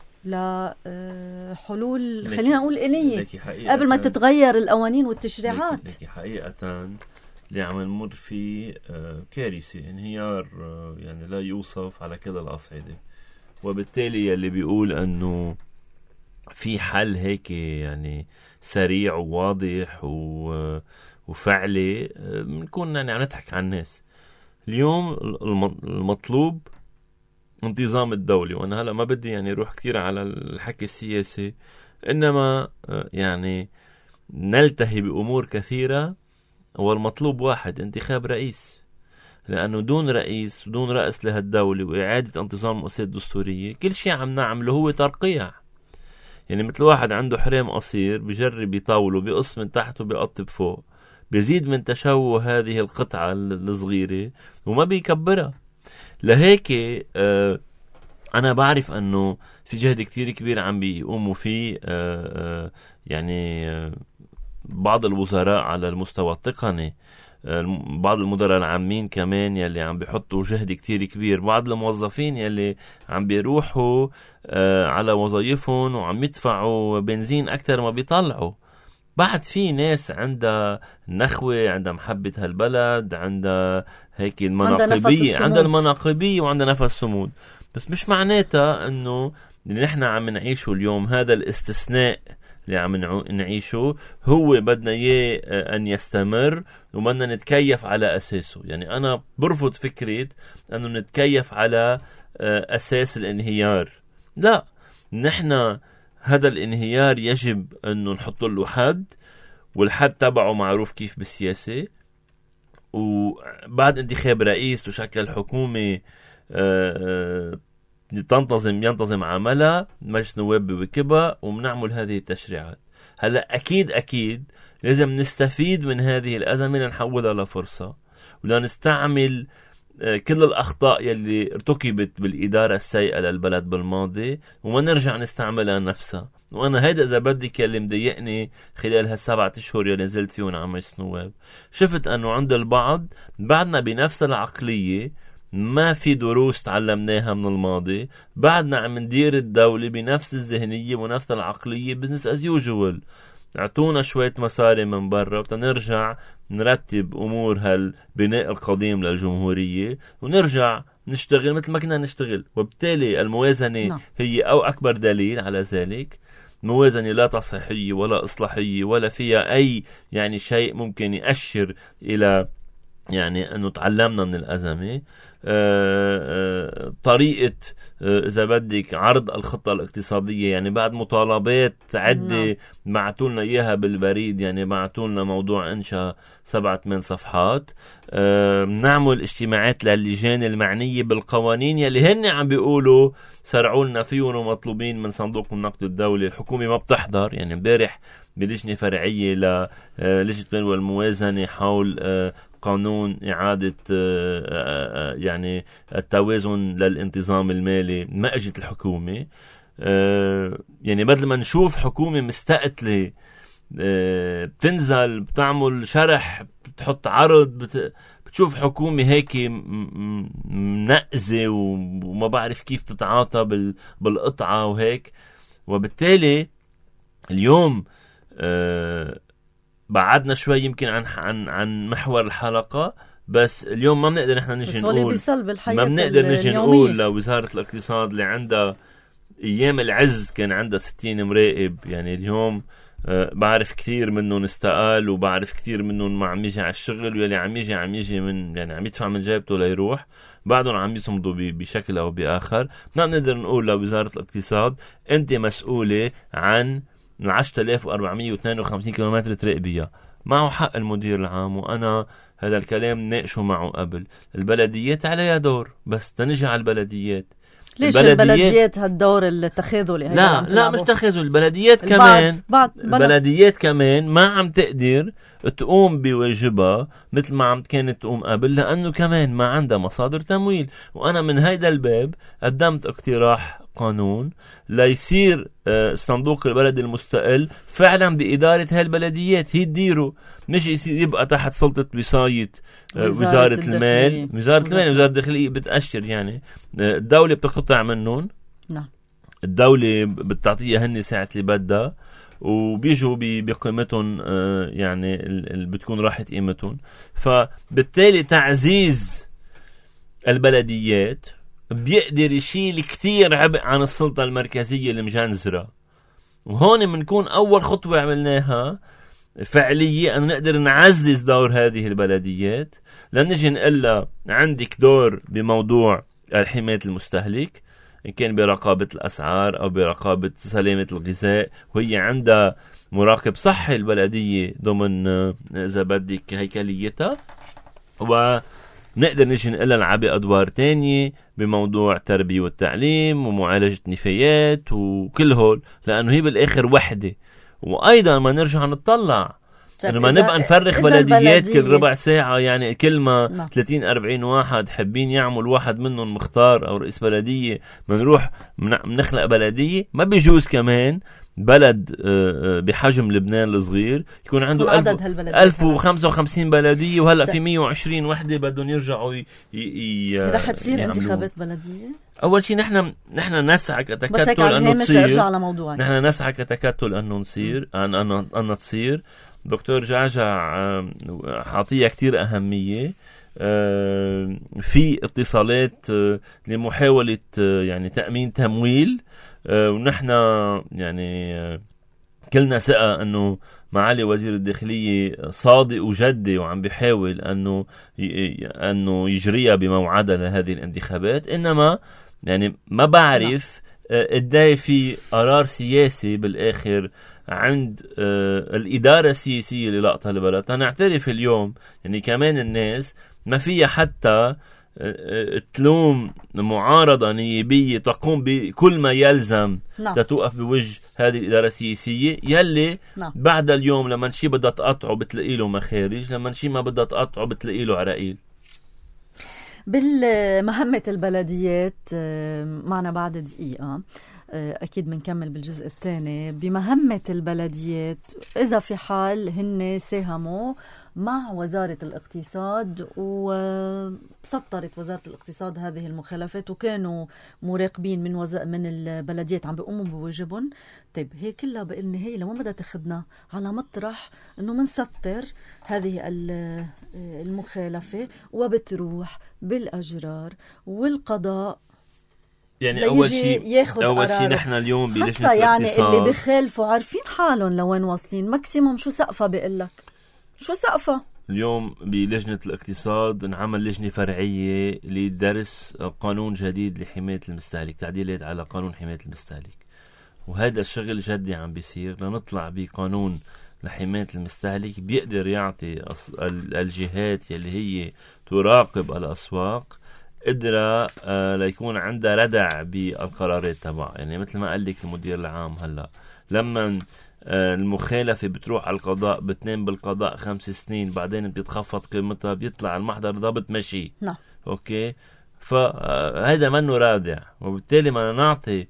Speaker 1: لحلول خلينا نقول إليه قبل ما تتغير القوانين والتشريعات؟
Speaker 2: لكي حقيقة اللي عم نمر فيه كارثة، انهيار يعني لا يوصف على كل الأصعدة. وبالتالي اللي بيقول أنه في حل هيك يعني سريع وواضح وفعلي بنكون يعني عم نضحك على الناس. اليوم المطلوب انتظام الدولي. وأنا هلأ ما بدي يعني روح كثير على الحكي السياسي، إنما يعني نلتهي بأمور كثيرة، والمطلوب واحد: انتخاب رئيس. لأنه دون رئيس ودون رأس لهالدولة وإعادة انتظام المؤسسات الدستورية، كل شيء عم نعمله هو ترقيع. يعني مثل واحد عنده حرام قصير بجرب يطاوله، بيقص من تحت وبيقطب فوق، بيزيد من تشوه هذه القطعة الصغيرة وما بيكبرها. لهيك أنا بعرف أنه في جهد كتير كبير عم بيقوموا فيه يعني بعض الوزراء على المستوى التقني، بعض المدراء العامين كمان يلي عم بيحطوا جهد كتير كبير، بعض الموظفين يلي عم بيروحوا على وظائفهم وعم يدفعوا بنزين أكتر ما بيطلعوا. بعد في ناس عندها نخوة، عندها محبة هالبلد، عندها هيك المناقبية، عندها المناقبية وعندها نفس صمود. بس مش معناتها انه اللي نحن عم نعيشه اليوم، هذا الاستثناء اللي عم نعيشه، هو بدنا اياه ان يستمر وبدنا نتكيف على اساسه. يعني انا برفض فكرة انه نتكيف على اساس الانهيار. لا، نحن هذا الانهيار يجب انه نحط له حد، والحد تبعه معروف كيف بالسياسة. وبعد انتخاب رئيس وشكل حكومة ينتظم عملها، مجلس نواب بوكبها، ومنعمل هذه التشريعات. هلا اكيد لازم نستفيد من هذه الازمه لنحولها لفرصه، ولا نستعمل كل الاخطاء يلي ارتكبت بالاداره السيئه للبلد بالماضي وما نرجع نستعملها نفسها. وانا هيدا اذا بدك اللي مضايقني خلال هالسبعة اشهر يلي نزلت فيهم على مجلس نواب، شفت انه عند البعض بعدنا بنفس العقليه، ما في دروس تعلمناها من الماضي، بعدنا عم ندير الدولة بنفس الذهنية ونفس العقلية، business as usual. اعطونا شوية مصاري من برا وتنرجع نرتب أمور هالبناء القديم للجمهورية ونرجع نشتغل مثل ما كنا نشتغل. وبالتالي الموازنة هي أو أكبر دليل على ذلك. موازنة لا تصحيحية ولا إصلاحية ولا فيها أي يعني شيء ممكن يأشر إلى يعني أنه تعلمنا من الأزمة. طريقة إذا بدك عرض الخطة الاقتصادية، يعني بعد مطالبات عدة بعتولنا إياها بالبريد، يعني بعتولنا موضوع إنشاء 7-8 صفحات. نعمل اجتماعات للجان المعنية بالقوانين يلي هن عم بيقولوا سرعولنا فيهم ومطلوبين من صندوق النقد الدولي. الحكومة ما بتحضر. يعني امبارح بلجنة فرعية للجنة المال والموازنة حول قانون إعادة يعني التوازن للانتظام المالي، ما أجت الحكومة. يعني بدل ما نشوف حكومة مستقتلة بتنزل بتعمل شرح بتحط عرض، بتشوف حكومة هيك منقزة وما بعرف كيف تتعاطى بالقطعة وهيك. وبالتالي اليوم بعدنا شوي يمكن عن محور الحلقة، بس اليوم ما بنقدر نحن نجي نقول، ما بنقدر نجي نقول لوزارة الاقتصاد اللي عندها ايام العز كان عندها 60 مراقب. يعني اليوم بعرف كثير منهم استقال، وبعرف كثير منهم ما عم يجي على الشغل، واللي عم يجي من يعني عم يدفع من جيبته ليروح، بعدهم عم يصمدوا بشكل او باخر. ما بنقدر نقول لوزارة الاقتصاد انت مسؤولة عن 10,452 كيلومتر تراقبية. معه حق المدير العام، وأنا هذا الكلام ناقشه معه قبل. البلديات عليها دور، بس تنجي على البلديات.
Speaker 1: ليش البلديات هالدور اللي تخاذوا؟
Speaker 2: لا مش تخاذوا. البلديات كمان البلديات كمان ما عم تقدر تقوم بواجبها مثل ما عم كانت تقوم قبل، لأنه كمان ما عندها مصادر تمويل. وأنا من هيدا الباب قدمت اقتراح قانون ليصير صندوق البلد المستقل فعلا بإدارة هالبلديات، هي تديره، مش يبقى تحت سلطة وصاية وزارة المال. وزارة الداخلية بتأشر، يعني الدولة بتقطع منهم. الدولة بتعطيها هن ساعة اللي بدها، وبيجوا بقيمتهم يعني بتكون راحت قيمتهم. فبالتالي تعزيز البلديات بيقدر يشيل كتير عبء عن السلطة المركزية المجنزرة. وهون منكون أول خطوة عملناها فعلية أن نقدر نعزز دور هذه البلديات، لنجي نقلها عندك دور بموضوع حماية المستهلك، إن كان برقابة الأسعار أو برقابة سلامة الغذاء، وهي عندها مراقب صحي البلدية ضمن إذا بدك هيكليتها. ونقدر نجي نقلن على أدوار تانية بموضوع التربية والتعليم ومعالجة نفايات وكل هول، لأنه هي بالآخر وحدة. وأيضا ما نرجع نطلع لما نبقى نفرخ بلديات كل ربع ساعة، يعني كل ما 30-40 واحد حابين يعمل واحد منهم مختار أو رئيس بلدية، منروح منخلق بلدية. ما بيجوز كمان بلد بحجم لبنان الصغير يكون عنده 1055 بلدية، وهلأ في 120 وحدة بدهم يرجعوا
Speaker 1: رح تصير انتخابات بلدية.
Speaker 2: أول شيء نحن نسعى كتكتل أنه تصير، نحن نسعى كتكتل أنه تصير. دكتور جعجع حاطية كتير أهمية في اتصالات لمحاولة يعني تأمين تمويل، ونحن يعني كلنا ثقة أنه معالي وزير الداخلية صادق وجدي وعم بيحاول أنه يجريها بموعدها لهذه الانتخابات. إنما يعني ما بعرف قداي في قرار سياسي بالآخر عند الإدارة السياسية للقطة البلد. نعترف اليوم يعني كمان الناس ما فيها حتى تلوم معارضة نيابية تقوم بكل ما يلزم تتوقف بوجه هذه الإدارة السياسية يلي بعد اليوم لما نشي بدها تقطعه بتلاقي له مخارج، لما نشي ما بدها تقطعه بتلاقي له عرائيل.
Speaker 1: بالمهمة البلديات معنا بعد دقيقة، أكيد بنكمل بالجزء الثاني. بمهمة البلديات إذا في حال هن ساهموا مع وزارة الاقتصاد وسطرت وزارة الاقتصاد هذه المخالفات وكانوا مراقبين من البلديات عم بيقوموا بواجبهم، طيب هي كلها بالنهاية لما بدها تاخدنا على مطرح انه منسطر هذه المخالفة وبتروح بالأجرار والقضاء.
Speaker 2: يعني أول شيء نحن اليوم بلجنة
Speaker 1: يعني
Speaker 2: الاقتصاد
Speaker 1: اللي بخالفوا عارفين حالهم لوين واصلين، ماكسيموم شو سقفة بيقلك شو سقفة.
Speaker 2: اليوم بلجنة الاقتصاد نعمل لجنة فرعية لدرس قانون جديد لحماية المستهلك، تعديلات على قانون حماية المستهلك، وهذا الشغل جدي عم بيصير لنطلع بقانون لحماية المستهلك بيقدر يعطي الجهات يلي هي تراقب الأسواق قدرة ليكون عندها ردع بالقرارات تبع. يعني مثل ما قال لك المدير العام هلأ لما المخالفة بتروح على القضاء بتنام بالقضاء 5 سنين، بعدين بتتخفض قيمتها بيطلع المحضر ضابط مشي. أوكي، فهذا منه رادع، وبالتالي ما نعطي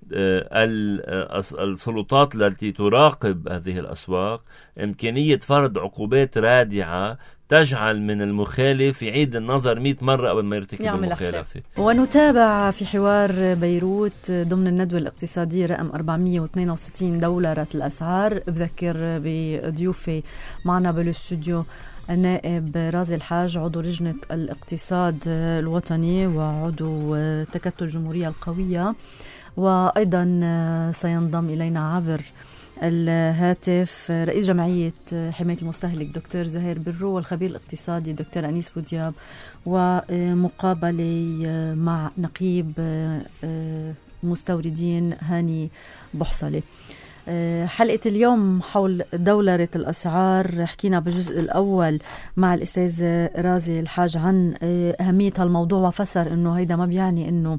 Speaker 2: السلطات التي تراقب هذه الأسواق إمكانية فرض عقوبات رادعة تجعل من المخالف يعيد النظر 100 مرة قبل ما يرتكب المخالفة.
Speaker 1: ونتابع في حوار بيروت ضمن الندوة الاقتصادية رقم 462 دولار الأسعار. بذكر بضيوفي معنا بالاستوديو النائب رازي الحاج عضو لجنة الاقتصاد الوطني وعضو تكتل الجمهورية القوية، وأيضا سينضم إلينا عبر الهاتف رئيس جمعية حماية المستهلك دكتور زهير برو، والخبير الاقتصادي دكتور أنيس بودياب، ومقابلة مع نقيب مستوردين هاني بحصلة. حلقة اليوم حول دولارة الأسعار. حكينا بالجزء الأول مع الأستاذ رازي الحاج عن أهمية هالموضوع، وفسر أنه هيدا ما بيعني أنه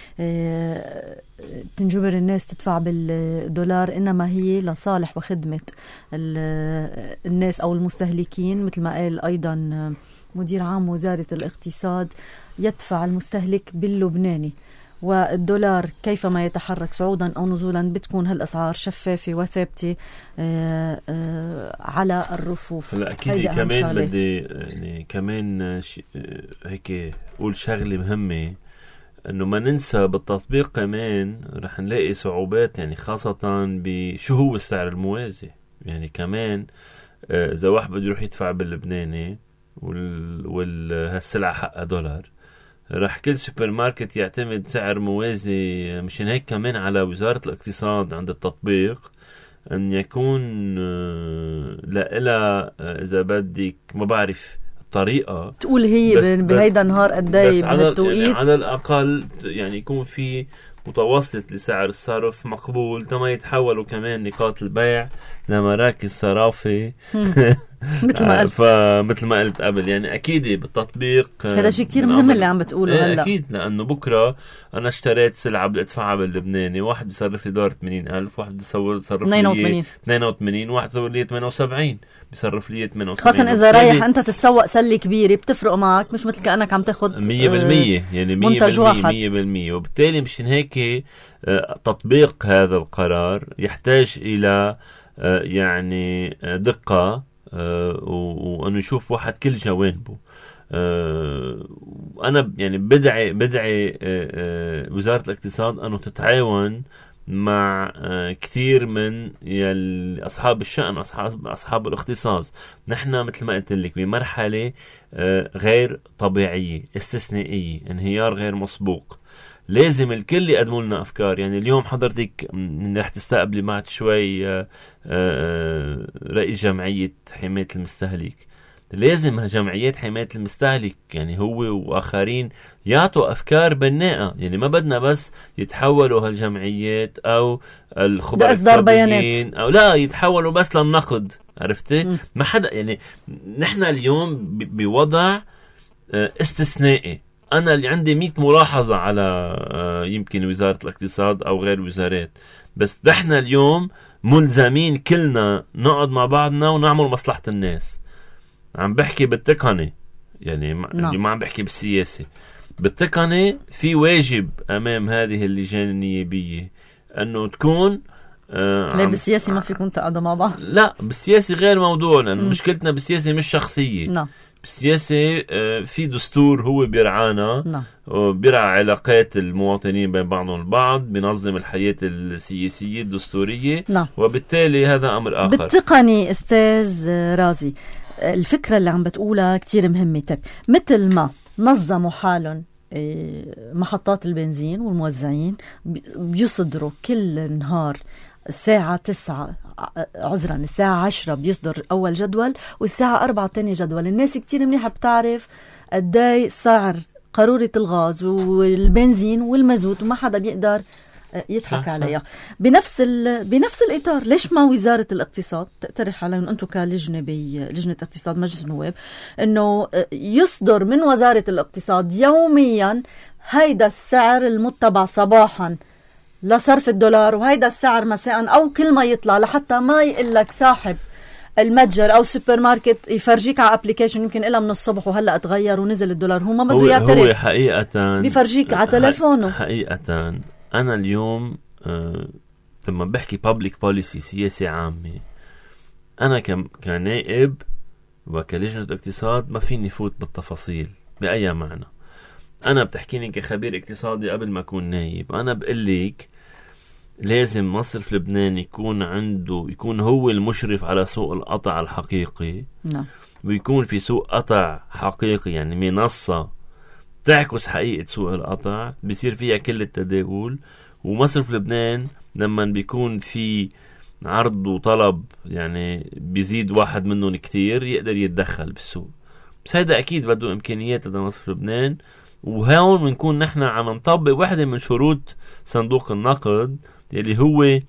Speaker 1: تنجبر الناس تدفع بالدولار، إنما هي لصالح وخدمة الناس أو المستهلكين. مثل ما قال أيضا مدير عام وزارة الاقتصاد يدفع المستهلك باللبناني، والدولار كيفما يتحرك صعودا أو نزولا بتكون هالأسعار شفافة وثابتة على الرفوف.
Speaker 2: أكيد كمان بدي يعني كمان هيك أقول شغلة مهمة، انه ما ننسى بالتطبيق كمان رح نلاقي صعوبات، يعني خاصة بشو هو السعر الموازي. يعني كمان اذا واحد بده يروح يدفع باللبناني هالسلعة حقها دولار، رح كل سوبر ماركت يعتمد سعر موازي. مشان هيك كمان على وزارة الاقتصاد عند التطبيق ان يكون لإلها اذا بدك ما بعرف بطريقة
Speaker 1: تقول هي بهيدا النهار قداي
Speaker 2: بالتوقيت، على الأقل يعني يكون في متوسط لسعر الصرف مقبول، تما يتحولوا كمان نقاط البيع لمراكز صرافة
Speaker 1: مثل ما قلت.
Speaker 2: فمثل ما قلت قبل يعني أكيد بالتطبيق
Speaker 1: هذا شيء كتير مهم اللي عم بتقوله هلا.
Speaker 2: أكيد، لأنه بكرة أنا اشتريت سلعة بدي أدفعها باللبناني، واحد بيصرف لي دولار 80,000، واحد بيصرف لي 82، واحد بيصرف لي 78، بيصرف لي 78.
Speaker 1: خاصة إذا رايح أنت تتسوق سلة كبيرة بتفرق معك، مش مثل كأنك عم تاخد
Speaker 2: 100% يعني 100%. وبالتالي مشان هيك تطبيق هذا القرار يحتاج إلى يعني دقة، وأنه يشوف واحد كل جوانبه. أنا يعني بدعي وزارة الاقتصاد أنه تتعاون مع كثير من أصحاب الشأن، أصحاب الاختصاص. نحن مثل ما قلت لك بمرحلة غير طبيعية، استثنائية، انهيار غير مسبوق. لازم الكل يقدموا لنا أفكار. يعني اليوم حضرتك رح تستقبلي بعد شوي رئيس جمعية حماية المستهلك. لازم جمعيات حماية المستهلك يعني هو وآخرين يعطوا أفكار بناءة. يعني ما بدنا بس يتحولوا هالجمعيات أو الخبراء الاقتصاديين أو لا يتحولوا بس للنقد. عرفتي؟ ما حدا يعني نحن اليوم بوضع استثنائي. أنا اللي عندي 100 ملاحظة على يمكن وزارة الاقتصاد أو غير وزارات، بس نحن اليوم ملزمين كلنا نقعد مع بعضنا ونعمل مصلحة الناس. عم بحكي بالتقني يعني ما عم بحكي بالسياسة. بالتقني في واجب أمام هذه اللجان النيابية أنه تكون
Speaker 1: لا بالسياسة ما فيكم تقعدوا مع بعض. لا
Speaker 2: بالسياسة غير موضوع، لأن مشكلتنا بالسياسة مش شخصية. بالسياسة في دستور هو بيرعانا، بيرعى علاقات المواطنين بين بعضهم البعض، بينظم الحياة السياسية الدستورية. وبالتالي هذا أمر آخر.
Speaker 1: بالتقني أستاذ رازي الفكرة اللي عم بتقولها كتير مهمة. مثل ما نظموا حالهم محطات البنزين والموزعين بيصدروا كل نهار الساعة 9 عذرا الساعة 10 بيصدر أول جدول، والساعة 4 تاني جدول. الناس كتير منيحة بتعرف قداي سعر قارورة الغاز والبنزين والمازوت، وما حدا بيقدر يضحك عليها. بنفس الإطار ليش ما وزارة الاقتصاد تقترح عليهم أنتم كلجنة بلجنة اقتصاد مجلس النواب أنه يصدر من وزارة الاقتصاد يوميا هيدا السعر المتبع صباحا لصرف الدولار، وهيدا السعر مساء أو كل ما يطلع، لحتى ما يقلك صاحب المتجر أو السوبر ماركت يفرجيك على ابليكيشن يمكن إلا من الصبح وهلا تغير ونزل الدولار، هو ما بده يعترف.
Speaker 2: هو حقيقة
Speaker 1: بيفرجيك على تليفونه.
Speaker 2: حقيقة أنا اليوم لما بحكي public policy سياسة عامة، أنا كنائب وكلجنة اقتصاد ما فيني فوت بالتفاصيل بأي معنى. أنا بتحكيني كخبير اقتصادي قبل ما أكون نايب. أنا بقلك لازم مصرف لبنان يكون هو المشرف على سوق القطع الحقيقي. ويكون في سوق قطع حقيقي، يعني منصة تعكس حقيقة سوق القطع بيصير فيها كل التداول. ومصرف لبنان لما بيكون في عرض وطلب يعني بيزيد واحد منهم كتير يقدر يتدخل بالسوق. بس هذا أكيد بده إمكانيات لدى مصرف لبنان. وهون بنكون نحن عم نطبق واحدة من شروط صندوق النقد اللي هو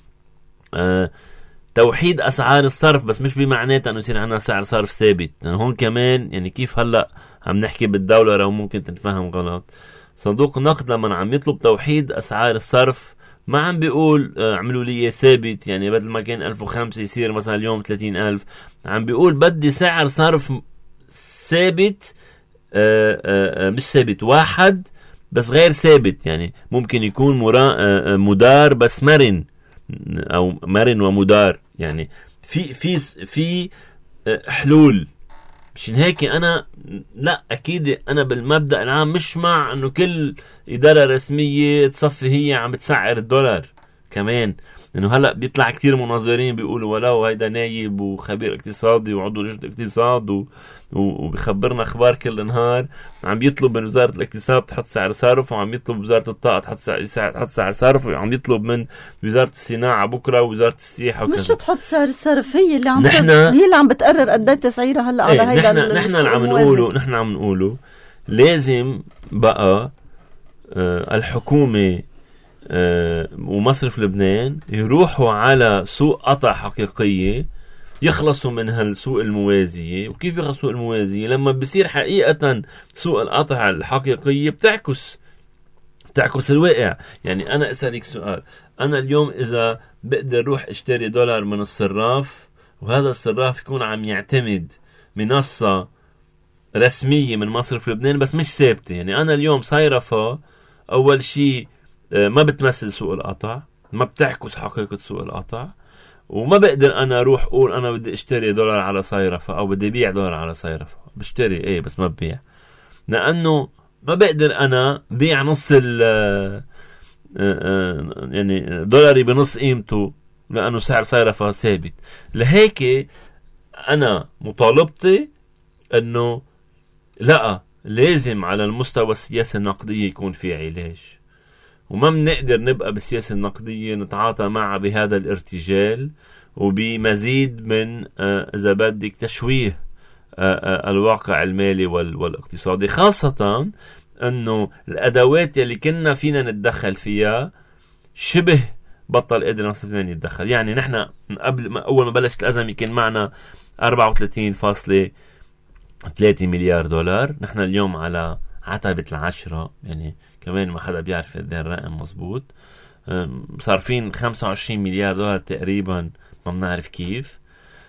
Speaker 2: توحيد أسعار الصرف، بس مش بمعناته أنه يصير عنا سعر صرف ثابت. يعني هون كمان يعني كيف هلأ عم نحكي بالدولار أو ممكن تنفهم غلط. صندوق النقد لما عم يطلب توحيد أسعار الصرف ما عم بيقول عملوا لي ثابت، يعني بدل ما كان 1005 يصير مثلا اليوم 30,000. عم بيقول بدي سعر صرف ثابت، مش ثابت واحد بس غير ثابت. يعني ممكن يكون مدار بس مرن، أو مرن ومدار. يعني في حلول. مشان هيك أنا لا أكيد أنا بالمبدأ العام مش مع أنه كل إدارة رسمية تصفي هي عم بتسعر الدولار. كمان انه هلا بيطلع كتير مناظرين بيقولوا ولو هيدا نايب وخبير اقتصادي وعضو لجنة اقتصاد وبيخبرنا اخبار كل نهار، عم يطلب من وزارة الاقتصاد تحط سعر صرف، وعم يطلب وزارة الطاقة تحط سعر صرف، وعم يطلب من وزارة الصناعة بكرة ووزارة السياحة وكذا.
Speaker 1: مش تحط سعر الصرف، هي اللي عم بتقرر قد ايه تسعيرها هلا على هيدا.
Speaker 2: نحن عم نقوله لازم بقى الحكومة ومصرف لبنان يروحوا على سوق قطع حقيقية، يخلصوا من هالسوق الموازية. وكيف يخلصوا الموازية؟ لما بصير حقيقة سوق القطع الحقيقية بتعكس الواقع. يعني أنا أسألك سؤال، أنا اليوم إذا بقدر روح اشتري دولار من الصراف، وهذا الصراف يكون عم يعتمد منصة رسمية من مصرف لبنان بس مش ثابتة، يعني أنا اليوم صايرفة أول شيء ما بتمثل سوق القطع، ما بتعكس حقيقة سوق القطع، وما بقدر أنا أروح أقول أنا بدي اشتري دولار على صايرفة أو بدي بيع دولار على صايرفة. بشتري بس ما ببيع، لأنه ما بقدر أنا بيع نص يعني دولاري بنص قيمته، لأنه سعر صايرفة ثابت. لهيك أنا مطالبتي أنه لا، لازم على المستوى السياسي النقدية يكون في علاج، وما بنقدر نبقى بالسياسة النقدية نتعاطى معها بهذا الارتجال وبمزيد من إذا بدك تشويه الواقع المالي والاقتصادي، خاصة أنه الأدوات يلي كنا فينا نتدخل فيها شبه بطل قادر مثلا يتدخل. يعني نحن قبل ما أول ما بلشت الأزمة كان معنا 34.3 مليار دولار، نحن اليوم على عتبة 10، يعني كمان ما حدا بيعرف قد ايه الرقم مزبوط. صارفين 25 مليار دولار تقريبا، ما بنعرف كيف.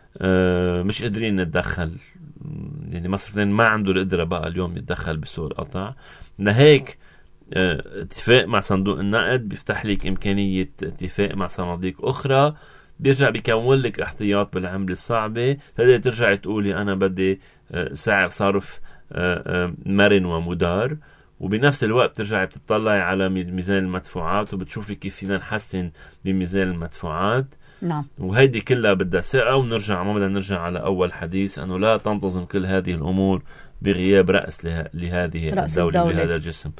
Speaker 2: مش قادرين نتدخل، يعني مصر ما عنده القدرة بقى اليوم يتدخل بسوق القطع. لهيك اتفاق مع صندوق النقد بيفتح لك إمكانية اتفاق مع صناديق أخرى، بيرجع بيكون لك احتياط بالعملة الصعبة، تقدر ترجع تقولي أنا بدي سعر صرف مرن ومدار، وبنفس الوقت ترجع بتطلعي على ميزان المدفوعات وبتشوفي كيف فينا نحسن بميزان المدفوعات.
Speaker 1: نعم.
Speaker 2: وهيدي كلها بدها ثقة. ونرجع ما بدنا نرجع على أول حديث أنه لا تنتظم كل هذه الأمور بغياب رأس لهذه الدولة لهذا الجسم.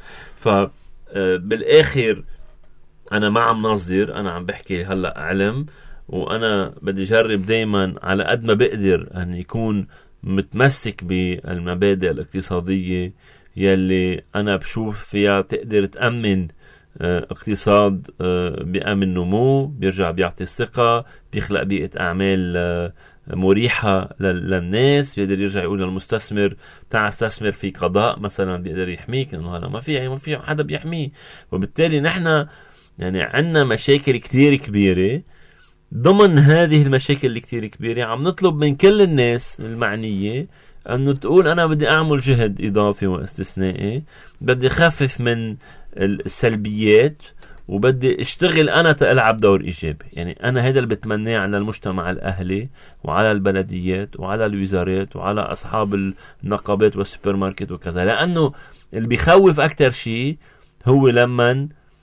Speaker 2: فبالآخر أنا ما عم نظر، أنا عم بحكي هلأ علم، وأنا بدي جرب دايما على قد ما بقدر أن يكون متمسك بالمبادئ الاقتصادية يلي أنا بشوف فيها تقدر تأمن اقتصاد بأمن نمو، بيرجع بيعطي الثقة، بيخلق بيئة أعمال مريحة للناس، بيقدر يرجع يقول للمستثمر تعال استثمر في قضاء مثلا، بيقدر يحميك، لأنه هلا ما في حدا بيحميه. وبالتالي نحن يعني عنا مشاكل كتير كبيرة. ضمن هذه المشاكل الكتير كبيرة عم نطلب من كل الناس المعنية أنه تقول أنا بدي أعمل جهد إضافي واستثنائي، بدي أخفف من السلبيات، وبدي اشتغل أنا تلعب دور إيجابي. يعني أنا هذا اللي بتمناه على المجتمع الأهلي وعلى البلديات وعلى الوزارات وعلى أصحاب النقابات والسوبر ماركت وكذا، لأنه اللي بيخوف أكتر شيء هو لما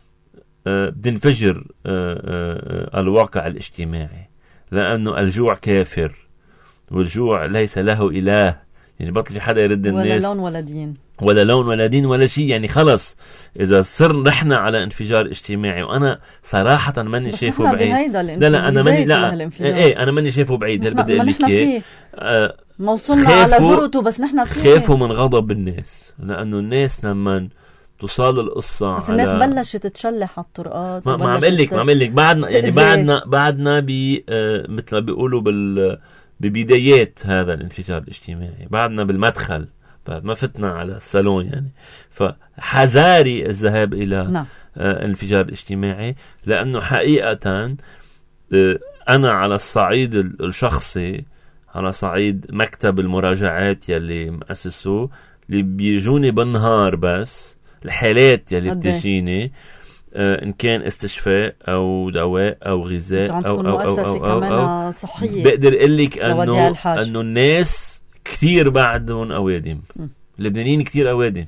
Speaker 2: بتنفجر الواقع الاجتماعي، لأنه الجوع كافر، والجوع ليس له إله. يعني بطل في حدا يرد الناس، ولا لون ولا دين ولا شيء. يعني خلص إذا صر نحن على انفجار اجتماعي، وأنا صراحة ماني شايفه بعيد. لا أنا ماني، أنا ماني شايفه بعيد. هل بدي أقول لك
Speaker 1: موصلنا على ذروته، بس نحن
Speaker 2: خافوا من غضب الناس، لأنه الناس لما توصل القصة
Speaker 1: بس الناس بلشت تشلح على الطرقات.
Speaker 2: ما عم اقول لك بعدنا، يعني بعدنا مثل ما بيقولوا ببدايات هذا الانفجار الاجتماعي، بعدنا بالمدخل، بعد ما فتنا على الصالون. يعني فحذاري الذهاب إلى الانفجار الاجتماعي، لأنه حقيقة أنا على الصعيد الشخصي، على صعيد مكتب المراجعات يلي مؤسسه، اللي بيجوني بالنهار بس الحالات يلي بتجيني، إن كان استشفاء أو دواء أو غذاء أو
Speaker 1: صحية،
Speaker 2: بقدر أقولك أنه الناس كثير بعدهم أوادم. اللبنانيين كثير أوادم.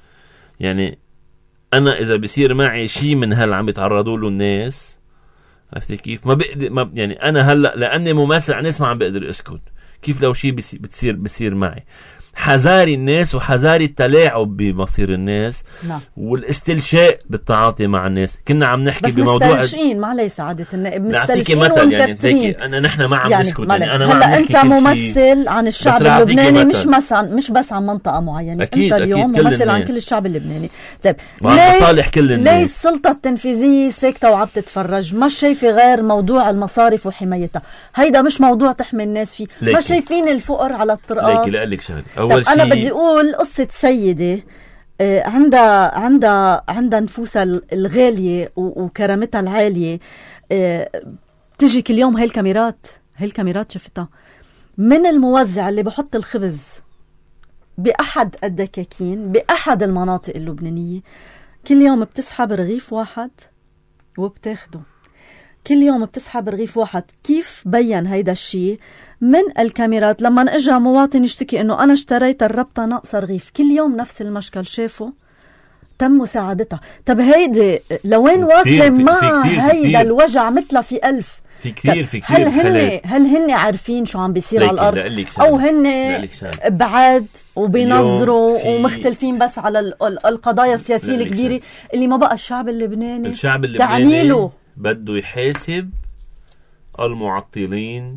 Speaker 2: يعني أنا إذا بيصير معي شيء من هل عم يتعرضوا له الناس، عرفتي كيف؟ ما بقدر يعني أنا هلأ لأني ممثل عن ناس ما عم بقدر أسكت. كيف لو شيء بتصير معي؟ حذاري الناس وحذاري التلاعب بمصير الناس.
Speaker 1: نعم.
Speaker 2: والاستلشاء بالتعاطي مع الناس. كنا عم نحكي
Speaker 1: بس
Speaker 2: بموضوع
Speaker 1: مستلشين ما علي سعادة النائب،
Speaker 2: نعطيكي مثل يعني نحن ما عم
Speaker 1: يعني
Speaker 2: نسكت يعني أنا
Speaker 1: هلا أنت ممثل عن الشعب اللبناني مش بس عن منطقة معينة.
Speaker 2: أكيد
Speaker 1: أنت اليوم
Speaker 2: أكيد
Speaker 1: ممثل عن كل الشعب اللبناني. طيب
Speaker 2: وعن مصالح كل الناس.
Speaker 1: ليه السلطة التنفيذية ساكتة وعم تتفرج؟ ما شايفة غير موضوع المصارف وحمايتها، هيدا مش موضوع تحمي الناس فيه. ما شايفين الفقر على الطرقات.
Speaker 2: ليكي لأقلك شغل أول شيء
Speaker 1: أنا بدي أقول قصة سيدة عندها نفوسها الغالية وكرامتها العالية. تجي كل يوم هاي الكاميرات شفتها من الموزع اللي بحط الخبز بأحد الدكاكين بأحد المناطق اللبنانية. كل يوم بتسحب رغيف واحد وبتاخده. كل يوم بتسحب رغيف واحد. كيف بيّن هيدا الشيء؟ من الكاميرات. لما اجى مواطن يشتكي انه انا اشتريت الربطة ناقصة رغيف، كل يوم نفس المشكل شافه تم مساعدتها. طب هيدي لوين واصلة مع هيدا الوجع؟ مثلها في 1000
Speaker 2: في كتير
Speaker 1: هل هن عارفين شو عم بيصير على الأرض أو هن بعاد وبينظروا ومختلفين بس على القضايا السياسية الكبيرة اللي ما بقى الشعب اللبناني تعني له
Speaker 2: بده يحاسب المعطلين،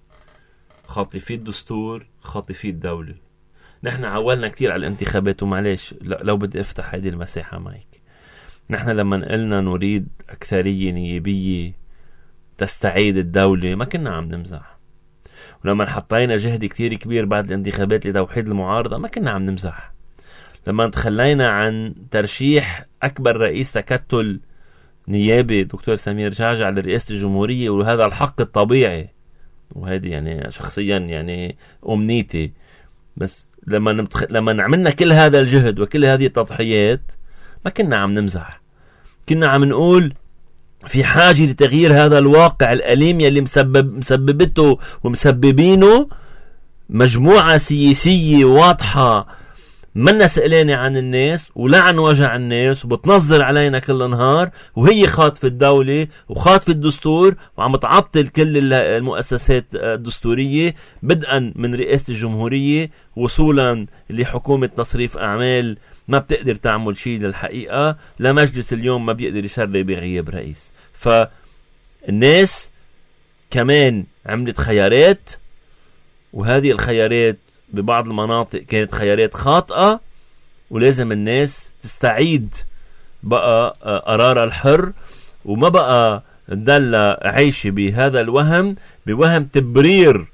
Speaker 2: خاطفي الدستور، خاطفي الدولة. نحن عولنا كتير على الانتخابات ومعليش لو بدي افتح هذه المساحة معك. نحن لما قلنا نريد أكثرية نيابية تستعيد الدولة ما كنا عم نمزح، ولما حطينا جهد كتير كبير بعد الانتخابات لتوحيد المعارضة ما كنا عم نمزح. لما تخلينا عن ترشيح أكبر رئيس تكتل نيابي دكتور سمير جعجع لرئاسة الجمهورية، وهذا الحق الطبيعي وهذه يعني شخصيا يعني أمنيتي، بس لما عملنا كل هذا الجهد وكل هذه التضحيات ما كنا عم نمزح. كنا عم نقول في حاجة لتغيير هذا الواقع الأليم يلي مسببته ومسببينه مجموعة سياسية واضحة منا سألانة عن الناس ولا عن وجع الناس، وبتنظر علينا كل نهار، وهي خاطفة الدولة وخاطفة الدستور وعم تعطل كل المؤسسات الدستورية، بدءا من رئاسة الجمهورية وصولا لحكومة تصريف أعمال ما بتقدر تعمل شيء للحقيقة، لا مجلس اليوم ما بيقدر يشرع بغياب رئيس. فالناس كمان عملت خيارات، وهذه الخيارات ببعض المناطق كانت خيارات خاطئة، ولازم الناس تستعيد بقى قرار الحر، وما بقى تدل عيش بهذا الوهم، بوهم تبرير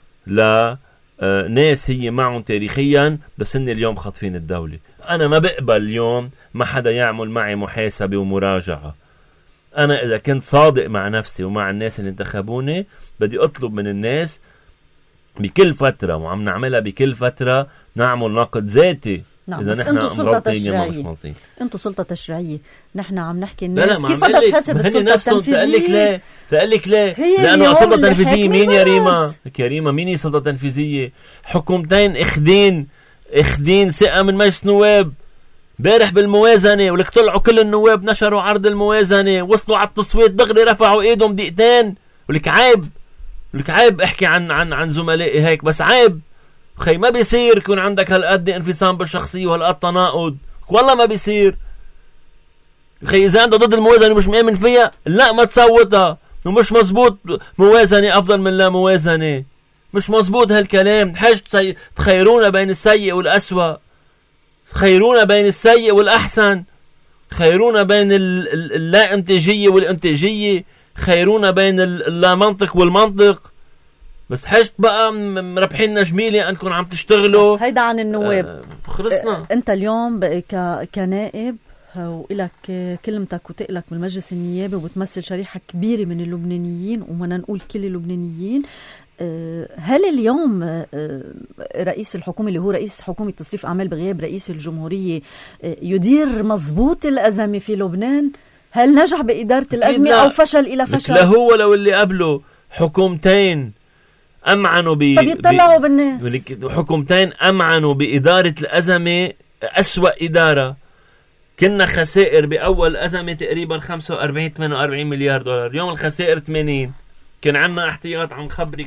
Speaker 2: لناس هي معهم تاريخيا بس هن اليوم خاطفين الدولة. أنا ما بقبل اليوم ما حدا يعمل معي محاسبة ومراجعة. أنا إذا كنت صادق مع نفسي ومع الناس اللي انتخبوني بدي أطلب من الناس بكل فترة، وعم نعملها بكل فترة، نعمل نقد ذاتي.
Speaker 1: نعم.
Speaker 2: إذا نحن مغلطين يا مش مغلطين.
Speaker 1: انتوا سلطة تشريعية، نحن عم نحكي الناس كيف بدها تحاسب السلطة التنفيذية.
Speaker 2: تقلك ليه؟ لأنه السلطة التنفيذية مين يا ريما؟ يا ريما مين هي السلطة التنفيذية؟ حكومتين اخدين ثقة من مجلس نواب بارح بالموازنة، ولك طلعوا كل النواب نشروا عرض الموازنة، وصلوا على التصويت دغري رفعوا ايدهم دقيقتين. ولك عيب احكي عن زملائي هيك، بس عيب خي ما بيصير يكون عندك هالقد انفصام بالشخصية وهالقد تناقض، والله ما بيصير خي. إذا أنت ضد الموازنة مش مؤمن فيها لا ما تصوتها، ومش مزبوط موازنة أفضل من لا موازنة، مش مزبوط هالكلام. حاج تخيرونا بين السيء والأسوأ، خيرونا بين السيء والأحسن، خيرونا بين اللا انتاجية والانتاجية، خيرونا بين اللا منطق والمنطق. بس حشت بقى مربحين جميلة أنكم عم تشتغلوا.
Speaker 1: هيدا عن النواب.
Speaker 2: خلصنا.
Speaker 1: أنت اليوم كنائب وإلك كلمتك وتقلك بالمجلس النيابي، وبتمثل شريحة كبيرة من اللبنانيين، ومنا نقول كل اللبنانيين. هل اليوم رئيس الحكومة اللي هو رئيس حكومة تصريف أعمال بغياب رئيس الجمهورية يدير مزبوط الأزمة في لبنان؟ هل نجح بإدارة الأزمة أو فشل إلى فشل؟
Speaker 2: لا هو لو اللي قبله حكومتين أمعنوا
Speaker 1: طب يطلعوا بالناس.
Speaker 2: حكومتين أمعنوا بإدارة الأزمة أسوأ إدارة. كنا خسائر بأول أزمة تقريبا 45-48 مليار دولار. اليوم الخسائر 80. كان عنا احتياط عن خبرك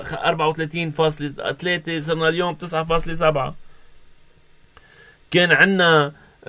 Speaker 2: 34.3، صرنا اليوم 9.7. كان عنا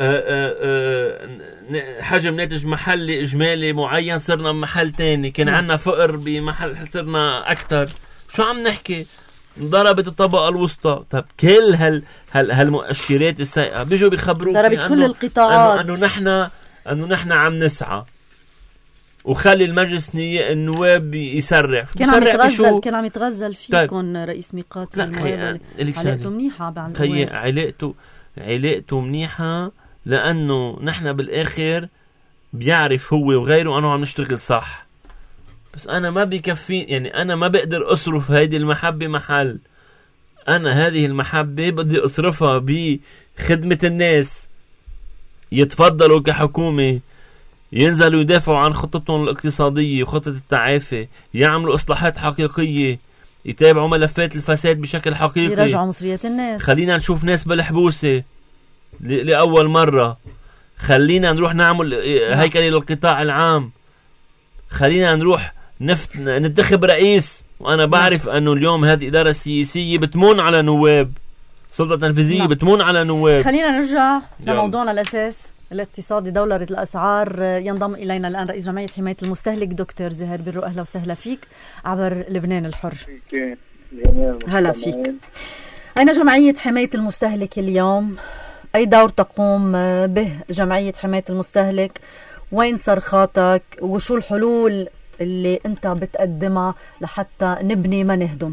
Speaker 2: حجم ناتج محلي إجمالي معين، صرنا بمحل تاني. كان عنا فقر بمحل، صرنا أكتر. شو عم نحكي؟ ضربت الطبقة الوسطى. طب كل هالمؤشرات السيئة بيجوا بيخبروك
Speaker 1: ضربت كل القطاعات
Speaker 2: أنه نحن عم نسعى، وخلي المجلس النواب يسرع.
Speaker 1: كان عم يتغزل فيكم رئيس ميقات النواب. علاقته منيحة
Speaker 2: علاقته منيحة لأنه نحن بالآخر بيعرف هو وغيره أنه عم نشتغل صح. بس أنا ما بيكفي، يعني أنا ما بقدر أصرف هيدي المحبة محل. أنا هذه المحبة بدي أصرفها بخدمة الناس، يتفضلوا كحكومة ينزلوا يدافعوا عن خطتهم الاقتصادية وخطة التعافي، يعملوا إصلاحات حقيقية، يتابعوا ملفات الفساد بشكل حقيقي،
Speaker 1: يرجعوا مصريات الناس.
Speaker 2: خلينا نشوف ناس بالحبوسة لأول مرة. خلينا نروح نعمل هيكلة للقطاع العام. خلينا نروح ننتخب رئيس. وأنا بعرف أنه اليوم هذه الإدارة السياسية بتمون على نواب، سلطة تنفيذية بتمون على نواب.
Speaker 1: خلينا نرجع لموضوعنا الأساس الاقتصادي، دولار الأسعار. ينضم إلينا الآن رئيس جمعية حماية المستهلك دكتور زهير برو. أهلا وسهلا فيك عبر لبنان الحر. هلا فيك. أين جمعية حماية المستهلك اليوم؟ أي دور تقوم به جمعية حماية المستهلك؟ وين صرخاتك؟ وشو الحلول اللي أنت بتقدمها لحتى نبني ما نهدم؟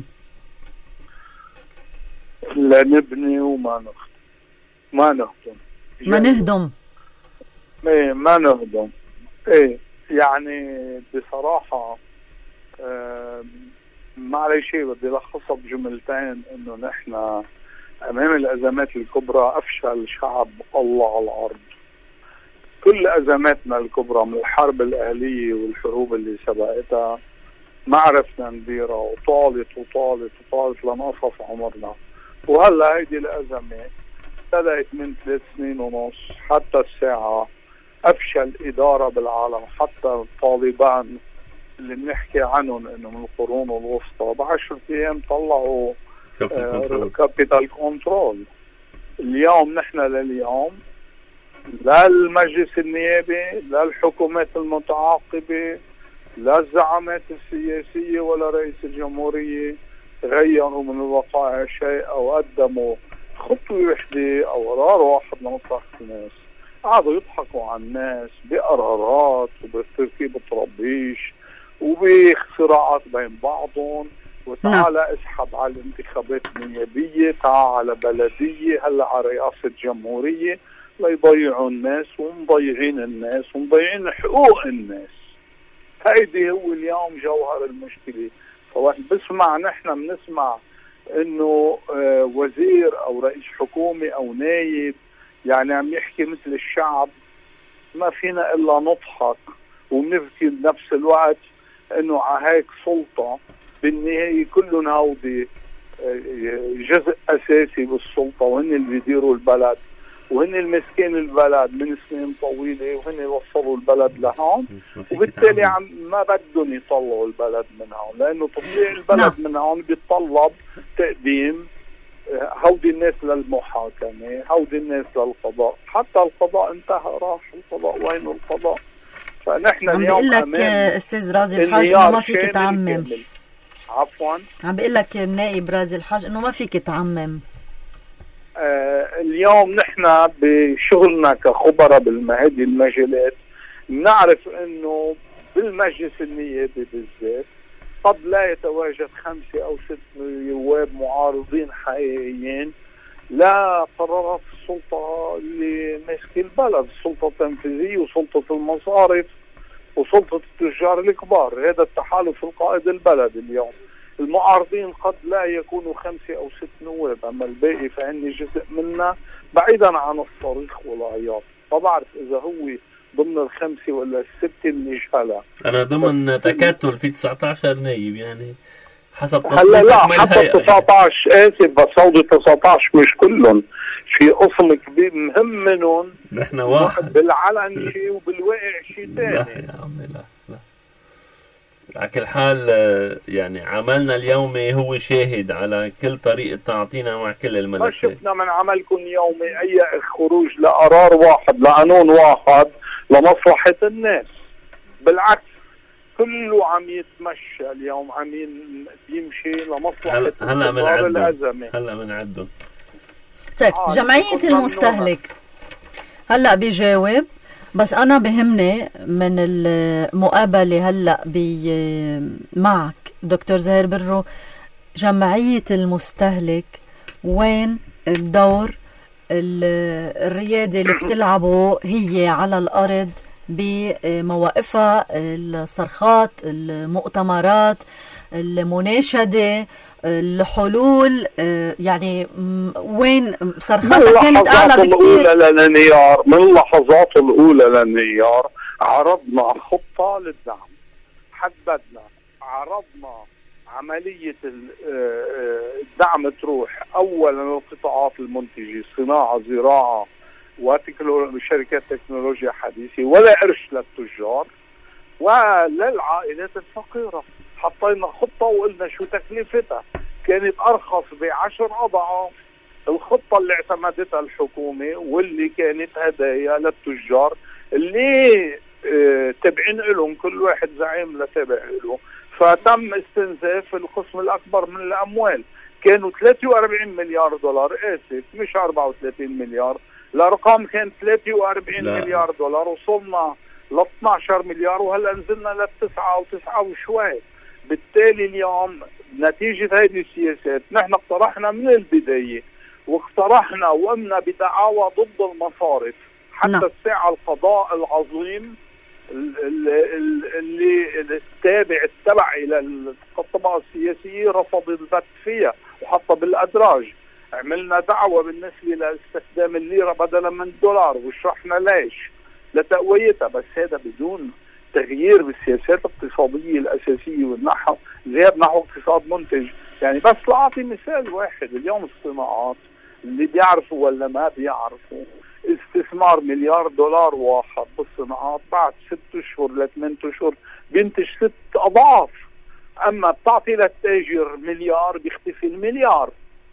Speaker 4: لا نبني وما نهدم.
Speaker 1: ما نهدم.
Speaker 4: ما نهدم. يعني بصراحة معلش بدي لخصها بجملتين، انه نحن امام الازمات الكبرى افشل شعب الله على الارض. كل ازماتنا الكبرى من الحرب الاهلية والحروب اللي سبقتها ما عرفنا نديرها، وطالت لنقصف عمرنا. وهلا هيدي الازمة بدأت من 3 سنين ونص حتى الساعة افشل ادارة بالعالم. حتى الطالبان اللي بنحكي عنهم انه من القرون الوسطى ب10 ايام طلعوا كابيتال كنترول. اليوم نحن لليوم لا المجلس النيابي، لا الحكومات المتعاقبة، لا الزعامات السياسية ولا رئيس الجمهورية غيروا من الوقائع شيء او قدموا خطوة وحدة او قرار واحد لمصلحة الناس. قعدوا يضحكوا على الناس بقرارات وبتركيب طرابيش وبصراعات بين بعضهم، وتعالى اسحب على الانتخابات النيابية، تعال على بلدية، هلا على رئاسة جمهورية، ليضيعوا الناس ومضيعين الناس ومضيعين حقوق الناس. هيدي هو اليوم جوهر المشكلة. فوقت بسمع نحن بنسمع انه وزير او رئيس حكومة او نايب يعني عم يحكي مثل الشعب، ما فينا الا نضحك ونبكي بنفس الوقت، انه على هيك سلطة بالنهاية كلهم هودي جزء اساسي بالسلطة، وهن اللي بيديروا البلد، وهن المسكين البلد من سنين طويلة، وهن وصلوا البلد لهون، وبالتالي ما بدهم يطلعوا البلد من هون، لانه تطليع البلد من هون بيتطلب تقديم هودي الناس للمحاكمة، هودي الناس للقضاء. حتى القضاء انتهى، راح القضاء، وين القضاء؟ فنحن
Speaker 1: عم
Speaker 4: اليوم
Speaker 1: بقول لك استاذ رازي الحاج انه ما فيك تعمم.
Speaker 4: عفوا،
Speaker 1: عم بقول لك النائب رازي الحاج انه ما فيك تعمم.
Speaker 4: اليوم نحن بشغلنا كخبراء بهذه المجالات نعرف انه بالمجلس النيابي بالذات قد لا يتواجد 5 أو 6 نواب معارضين حقيقيين لا قرارات السلطة اللي ماسكة البلد، السلطة التنفيذية وسلطة المصارف وسلطة التجار الكبار. هذا التحالف القائد البلد اليوم. المعارضين قد لا يكونوا 5 أو 6 نواب، أما الباقي فإني جزء منا بعيدا عن الصريخ والعياط. فبعرف إذا هو ضمن 5 ولا 6 النجهلة.
Speaker 2: أنا ضمن تكتل في 19 نايب يعني حسب
Speaker 4: هلا لا حسب 19 آسف، بس هودي 19 مش كلهم. في قسم كبير مهم منهم
Speaker 2: نحن واحد
Speaker 4: بالعلن شيء وبالواقع شيء ثاني.
Speaker 2: لا يا عمي لا. على كل حال يعني عملنا اليومي هو شاهد على كل طريقة تعطينا مع كل الملفات.
Speaker 4: ما شفنا من عملكم يومي أي خروج لقرار واحد لقانون واحد لمصلحة الناس. بالعكس كله عم يتمشى اليوم، عم يمشي لمصلحة الأزمة.
Speaker 2: هلا بنعدهم.
Speaker 1: طيب جمعية المستهلك هلا بيجاوب، بس أنا بهمني من المقابلة هلأ معك دكتور زهير برو، جمعية المستهلك وين الدور الريادي اللي بتلعبه هي على الأرض بمواقفها، الصرخات، المؤتمرات، المناشدة، الحلول، يعني وين صرخاتها كانت أعلى بكتير؟
Speaker 4: من اللحظات الأولى للنيار عرضنا خطة للدعم، حددنا، عرضنا عملية الدعم تروح أولا للقطاعات المنتجة، صناعة، زراعة وشركات تكنولوجيا حديثة، ولا قرش للتجار وللعائلات الفقيرة. حطينا خطة وقلنا شو تكلفتها، كانت أرخص ب10 أضعاف الخطة اللي اعتمدتها الحكومة واللي كانت هدايا للتجار اللي تبعين لهم، كل واحد زعيم لتابع له. فتم استنزاف القسم الأكبر من الأموال، كانوا 43 مليار دولار، آسف مش 34 مليار، الأرقام كانت 43 مليار دولار، وصلنا ل 12 مليار وهلا نزلنا للتسعة و9 وشوي. بالتالي اليوم نتيجة هذه السياسات نحن اقترحنا من البداية، واقترحنا وقمنا بدعاوى ضد المصارف حتى الساعة القضاء العظيم اللي التابع إلى الطبقة السياسية رفض البت فيها وحطها بالأدراج. عملنا دعوة بالنسبة لاستخدام الليرة بدلا من الدولار وشرحنا ليش لتقويتها، بس هذا بدون تغيير بالسياسات الاقتصادية الأساسية والنحو ذهاب نحو اقتصاد منتج. يعني بس لأعطي مثال واحد، اليوم الصناعات اللي بيعرفوا ولا ما بيعرفوا، استثمار مليار دولار واحد بالصناعات بعد 6 أشهر ل 8 أشهر بينتج 6 أضعاف. أما بتعطي للتاجر مليار بيختفي المليار.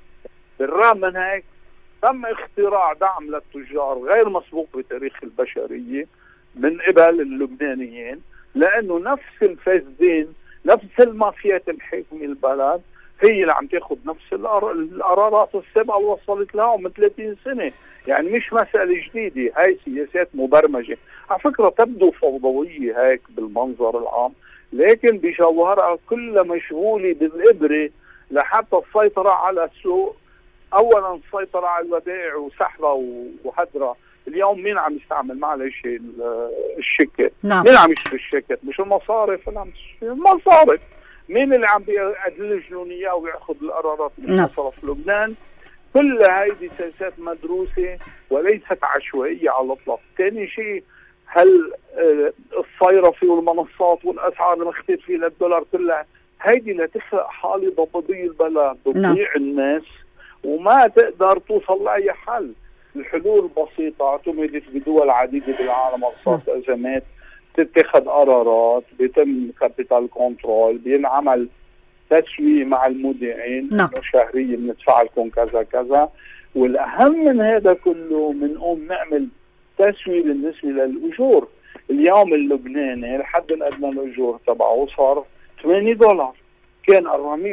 Speaker 4: بالرغم من هيك تم اختراع دعم للتجار غير مسبوق بتاريخ البشرية من قبل اللبنانيين، لأنه نفس الفاسدين، نفس المافيات الحاكمة البلد هي اللي عم تاخذ نفس القرارات السابقة اللي وصلت لها من 30 سنة. يعني مش مسألة جديدة، هاي سياسات مبرمجة. على فكرة تبدو فوضوية هيك بالمنظر العام، لكن بجوهرها كلها مشغولة بالإبرة لحتى السيطرة على السوق. أولا السيطرة على الودائع وسحبها وهدرها. اليوم مين عم يستعمل معلش الشيكات؟
Speaker 1: نعم.
Speaker 4: مين عم يشتري الشيكات؟ مش المصارف اللي عم تشتري المصارف. مين اللي عم بيأدلجنون اياه وياخذ القرارات من مصرف لبنان؟ كل هيدي سياسات مدروسة وليست عشوائية على الإطلاق. ثاني شيء، هل الصيرفة والمنصات والأسعار المختلفة للدولار كلها هيدي لتخلق حالة ضبابية البلد، تضيع الناس وما تقدر توصل لأي حل. الحلول بسيطة، اعتمدت بدول عديدة بالعالم وصارت أزمات، تتخذ قرارات، بيتم كابيتال كنترول، بينعمل تسوية مع المودعين شهريا بندفع لكم كذا كذا. والأهم من هذا كله بنقوم نعمل تسوية بالنسبة للأجور. اليوم اللبناني الحد الأدنى للأجور تبعه صار $8، كان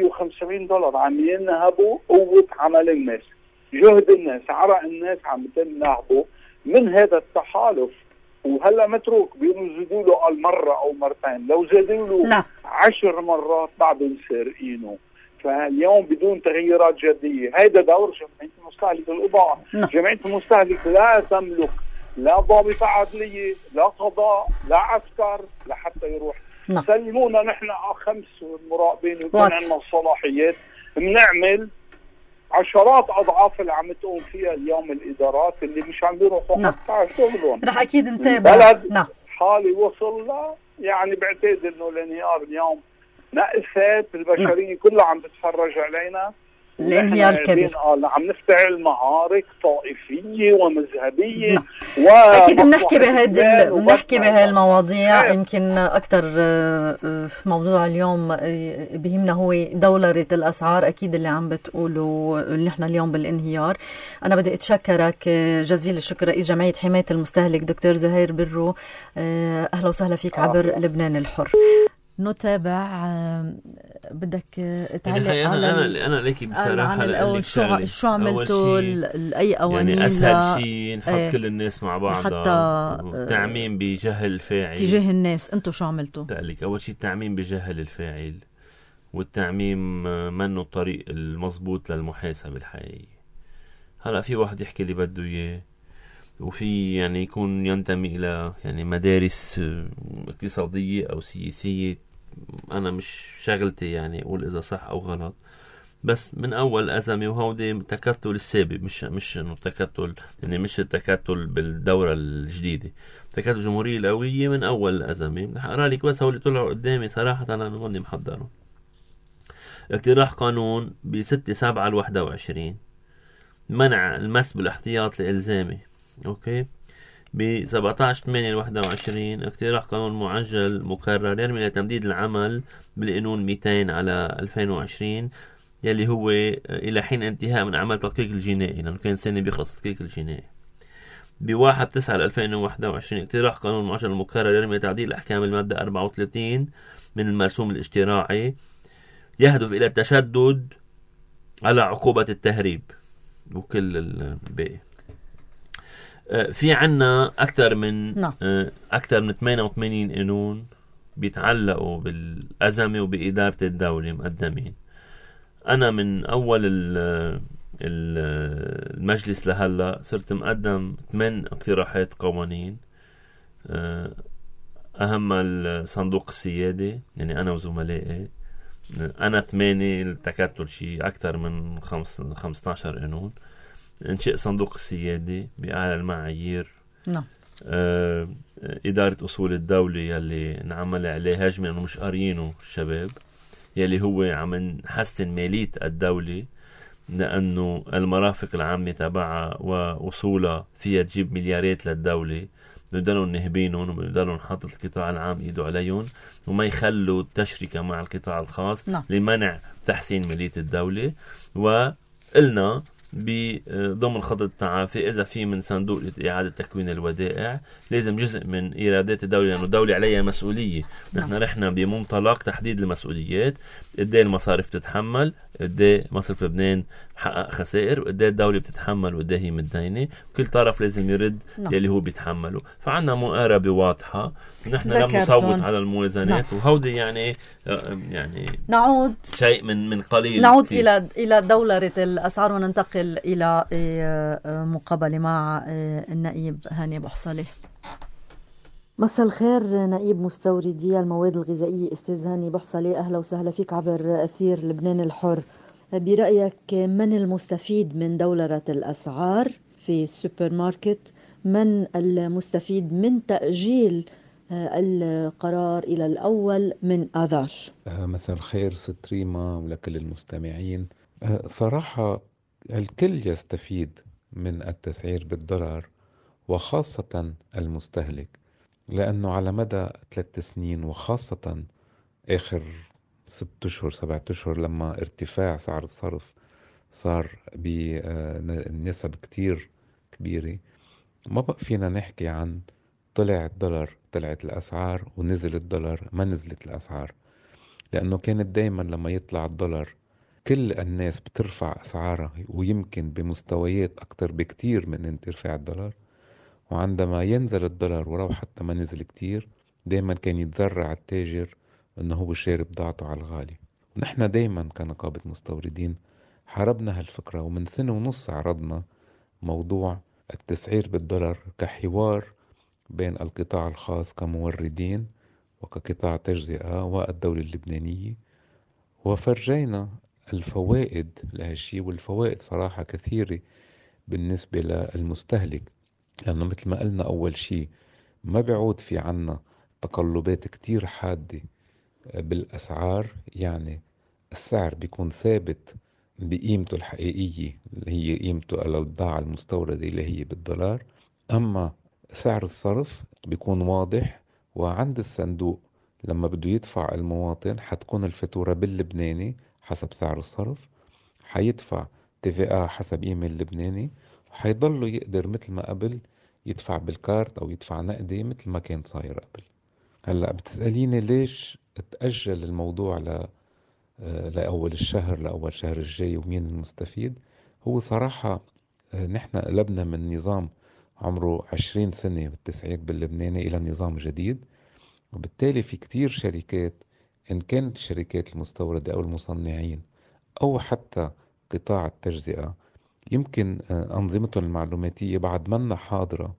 Speaker 4: $475. عم ينهبوا قوة عمل الناس، جهد الناس، عرق الناس عم يتم نهبه من هذا التحالف. وهلا متروك بيقولوا زيدوا له مرة أو مرتين، لو زادوا له 10 مرات بعدهم سارقينه. فاليوم بدون تغييرات جدية هيدا دور جمعية المستهلك الإضاءة. جمعية المستهلك لا تملك لا ضابطة عدلية، لا قضاء، لا عسكر لحتى يروح. سلمونا نحن 5 مراقبين ويكون عندنا الصلاحيات بنعمل عشرات أضعاف اللي عم تقوم فيها اليوم الإدارات اللي مش عم بيروحوا حتى شغلهم.
Speaker 1: رح أكيد نتابع.
Speaker 4: بلد حالي وصل له، يعني بعتقد إنه الانهيار اليوم نقفات البشرية كلها عم تتفرج علينا.
Speaker 1: الانهيار الكبير.
Speaker 4: عم نفتعل معارك طائفية ومذهبية
Speaker 1: أكيد بنحكي بهذه المواضيع. يمكن أكتر موضوع اليوم بهمنا هو دولرة الأسعار. أكيد اللي عم بتقولوا اللي احنا اليوم بالانهيار. أنا بدي أتشكرك جزيل الشكر رئيس جمعية حماية المستهلك دكتور زهير برو. أهلا وسهلا فيك عبر لبنان الحر. نتابع. بدك تعلق
Speaker 2: على أنا ليكي بصراحة
Speaker 1: شو عملتوا لأي قوانين؟
Speaker 2: يعني أسهل شيء نحط كل الناس مع بعض حتى تعميم بجهل الفاعل
Speaker 1: تجاه الناس. أنتوا شو عملتوا؟
Speaker 2: تقلك أول شيء التعميم بجهل الفاعل، والتعميم منه الطريق المضبوط للمحاسبة الحقيقية. هلأ في واحد يحكي اللي بده إياه، وفي يعني يكون ينتمي إلى يعني مدارس اقتصادية أو سياسية. أنا مش شغلتي يعني أقول إذا صح أو غلط، بس من أول أزمة وهودي تكتل السابق، مش إنه تكتل يعني مش التكتل بالدورة الجديدة، تكتل الجمهورية القوية من أول الأزمة. رح أقرأ لك بس هولي طلعوا قدامي صراحة أنا ماني محضره. اقتراح قانون ب6/7/21 منع المس بالاحتياط الإلزامي. أوكي. ب17/8/21 اقتراح قانون معجل مكرر يرمي لتمديد العمل بالقانون 200 على 2020 يلي هو إلى حين انتهاء من عمل تدقيق الجنائي، لأنه كان سنة بيخلص تدقيق الجنائي. ب1/9/2021 اقتراح قانون معجل مكرر يرمي لتعديل أحكام المادة 34 من المرسوم الاجتراعي يهدف إلى التشدد على عقوبة التهريب وكل الباقي. في عنا أكثر من 88 قانون بيتعلقوا بالأزمة وبإدارة الدولة مقدمين. أنا من أول المجلس لهلا صرت مقدم 8 اقتراحات قوانين، أهم الصندوق السيادي يعني أنا وزملائي. أنا 8 التكتل شيء أكثر من 15 قانون. إنشاء صندوق السيادي بأعلى المعايير. إدارة أصول الدولة يلي نعمل عليه هجمة أنه مش قاريينه الشباب، يلي هو عم نحسن مالية الدولة، لأنه المرافق العامة تبعها ووصولها فيها تجيب مليارات للدولة. بنضلوا نهبينهم وبنضلوا نحط القطاع العام إيده عليهم وما يخلوا التشركة مع القطاع الخاص لمنع تحسين مالية الدولة. وقلنا بضمن خطة التعافي إذا في من صندوق إعادة تكوين الودائع لازم جزء من إيرادات الدولة، لأنه الدولة عليها مسؤولية. نحن رحنا بمنطلق تحديد المسؤوليات، قديه المصارف تتحمل، قديه مصرف لبنان حقق خسائر، وقديه الدولة بتتحمل، وقديه هي متدينة. كل طرف لازم يرد يلي هو بيتحمله. فعنا مقاربة واضحة. نحن لم نصوت على الموازنات وهودي يعني
Speaker 1: نعود
Speaker 2: شيء من قليل.
Speaker 1: نعود إلى دولرة الأسعار وننتقل إلى مقابلة مع النائب هاني أبو حصالة. مساء الخير نائب مستوردي المواد الغذائية أستاذ هاني أبو حصالة، أهلا وسهلا فيك عبر أثير لبنان الحر. برأيك من المستفيد من دولرة الأسعار في السوبر ماركت؟ من المستفيد من تأجيل القرار إلى الأول من آذار؟
Speaker 5: مساء الخير ست ريما ولكل المستمعين. صراحة الكل يستفيد من التسعير بالدولار وخاصة المستهلك، لأنه على مدى 3 سنين وخاصة آخر 6 أشهر 7 أشهر لما ارتفاع سعر الصرف صار بنسب كتير كبيرة، ما بقى فينا نحكي عن طلع الدولار طلعت الأسعار ونزل الدولار ما نزلت الأسعار، لأنه كانت دايما لما يطلع الدولار كل الناس بترفع أسعارها ويمكن بمستويات أكتر بكتير من ارتفاع الدولار، وعندما ينزل الدولار ولو حتى ما نزل كتير دايما كان يتذرع التاجر انه هو شاري بضاعته على الغالي. ونحن دايما كنقابة مستوردين حاربنا هالفكرة، ومن 1.5 سنة عرضنا موضوع التسعير بالدولار كحوار بين القطاع الخاص كموردين وكقطاع تجزئة والدولة اللبنانية، وفرجينا الفوائد لهالشي. والفوائد صراحة كثيرة بالنسبة للمستهلك، لأنه مثل ما قلنا أول شيء ما بيعود في عنا تقلبات كتير حادة بالأسعار، يعني السعر بيكون ثابت بقيمته الحقيقية اللي هي قيمته البضاعة المستوردة اللي هي بالدولار. أما سعر الصرف بيكون واضح، وعند الصندوق لما بده يدفع المواطن حتكون الفاتورة باللبناني حسب سعر الصرف، حيدفع TVA حسب قيمة اللبناني، وحيضله يقدر مثل ما قبل يدفع بالكارت أو يدفع نقدي مثل ما كان صاير قبل. هلأ بتسأليني ليش تأجل الموضوع لأول الشهر، لأول شهر الجاي، ومين المستفيد؟ هو صراحة نحن قلبنا من نظام عمره 20 سنة بالتسعير باللبناني إلى نظام جديد، وبالتالي في كتير شركات، إن كانت الشركات المستوردة أو المصنعين أو حتى قطاع التجزئة، يمكن أنظمتهم المعلوماتية بعد منا حاضرة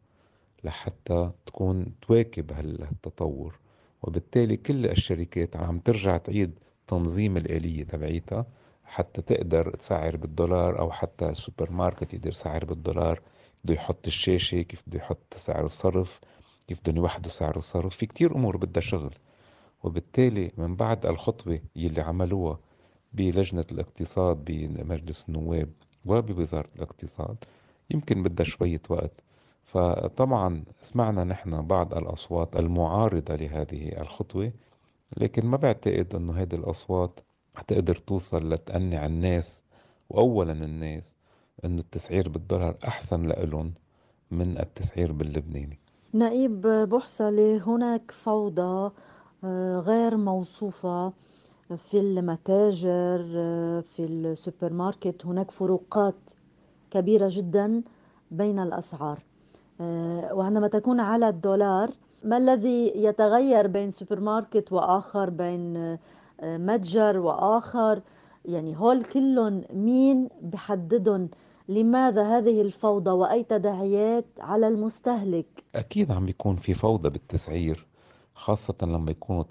Speaker 5: لحتى تكون تواكب هالتطور. وبالتالي كل الشركات عم ترجع تعيد تنظيم الآلية تبعيتها حتى تقدر تسعر بالدولار، أو حتى السوبر ماركت يقدر يسعر بالدولار. بده يحط الشاشة، كيف بده يحط سعر الصرف، كيف بدهم يوحدوا سعر الصرف، في كتير أمور بدها شغل. وبالتالي من بعد الخطوة يلي عملوها بلجنة الاقتصاد بمجلس النواب وبوزارة الاقتصاد، يمكن بدها شوية وقت. فطبعا سمعنا نحن بعض الأصوات المعارضة لهذه الخطوة، لكن ما بعتقد أنه هذه الأصوات هتقدر توصل لتقنع الناس، وأولا الناس، أنه التسعير بالدولار أحسن لإلهم من التسعير باللبناني.
Speaker 1: نائب بوحصلة، هناك فوضى غير موصوفة في المتاجر، في السوبر ماركت. هناك فروقات كبيرة جدا بين الأسعار، وعندما تكون على الدولار، ما الذي يتغير بين سوبر ماركت وآخر، بين متجر وآخر؟ يعني هول كلهم مين بحددهم؟ لماذا هذه الفوضى وأي تداعيات على المستهلك؟
Speaker 5: أكيد عم بيكون في فوضى بالتسعير، خاصة لما يكونوا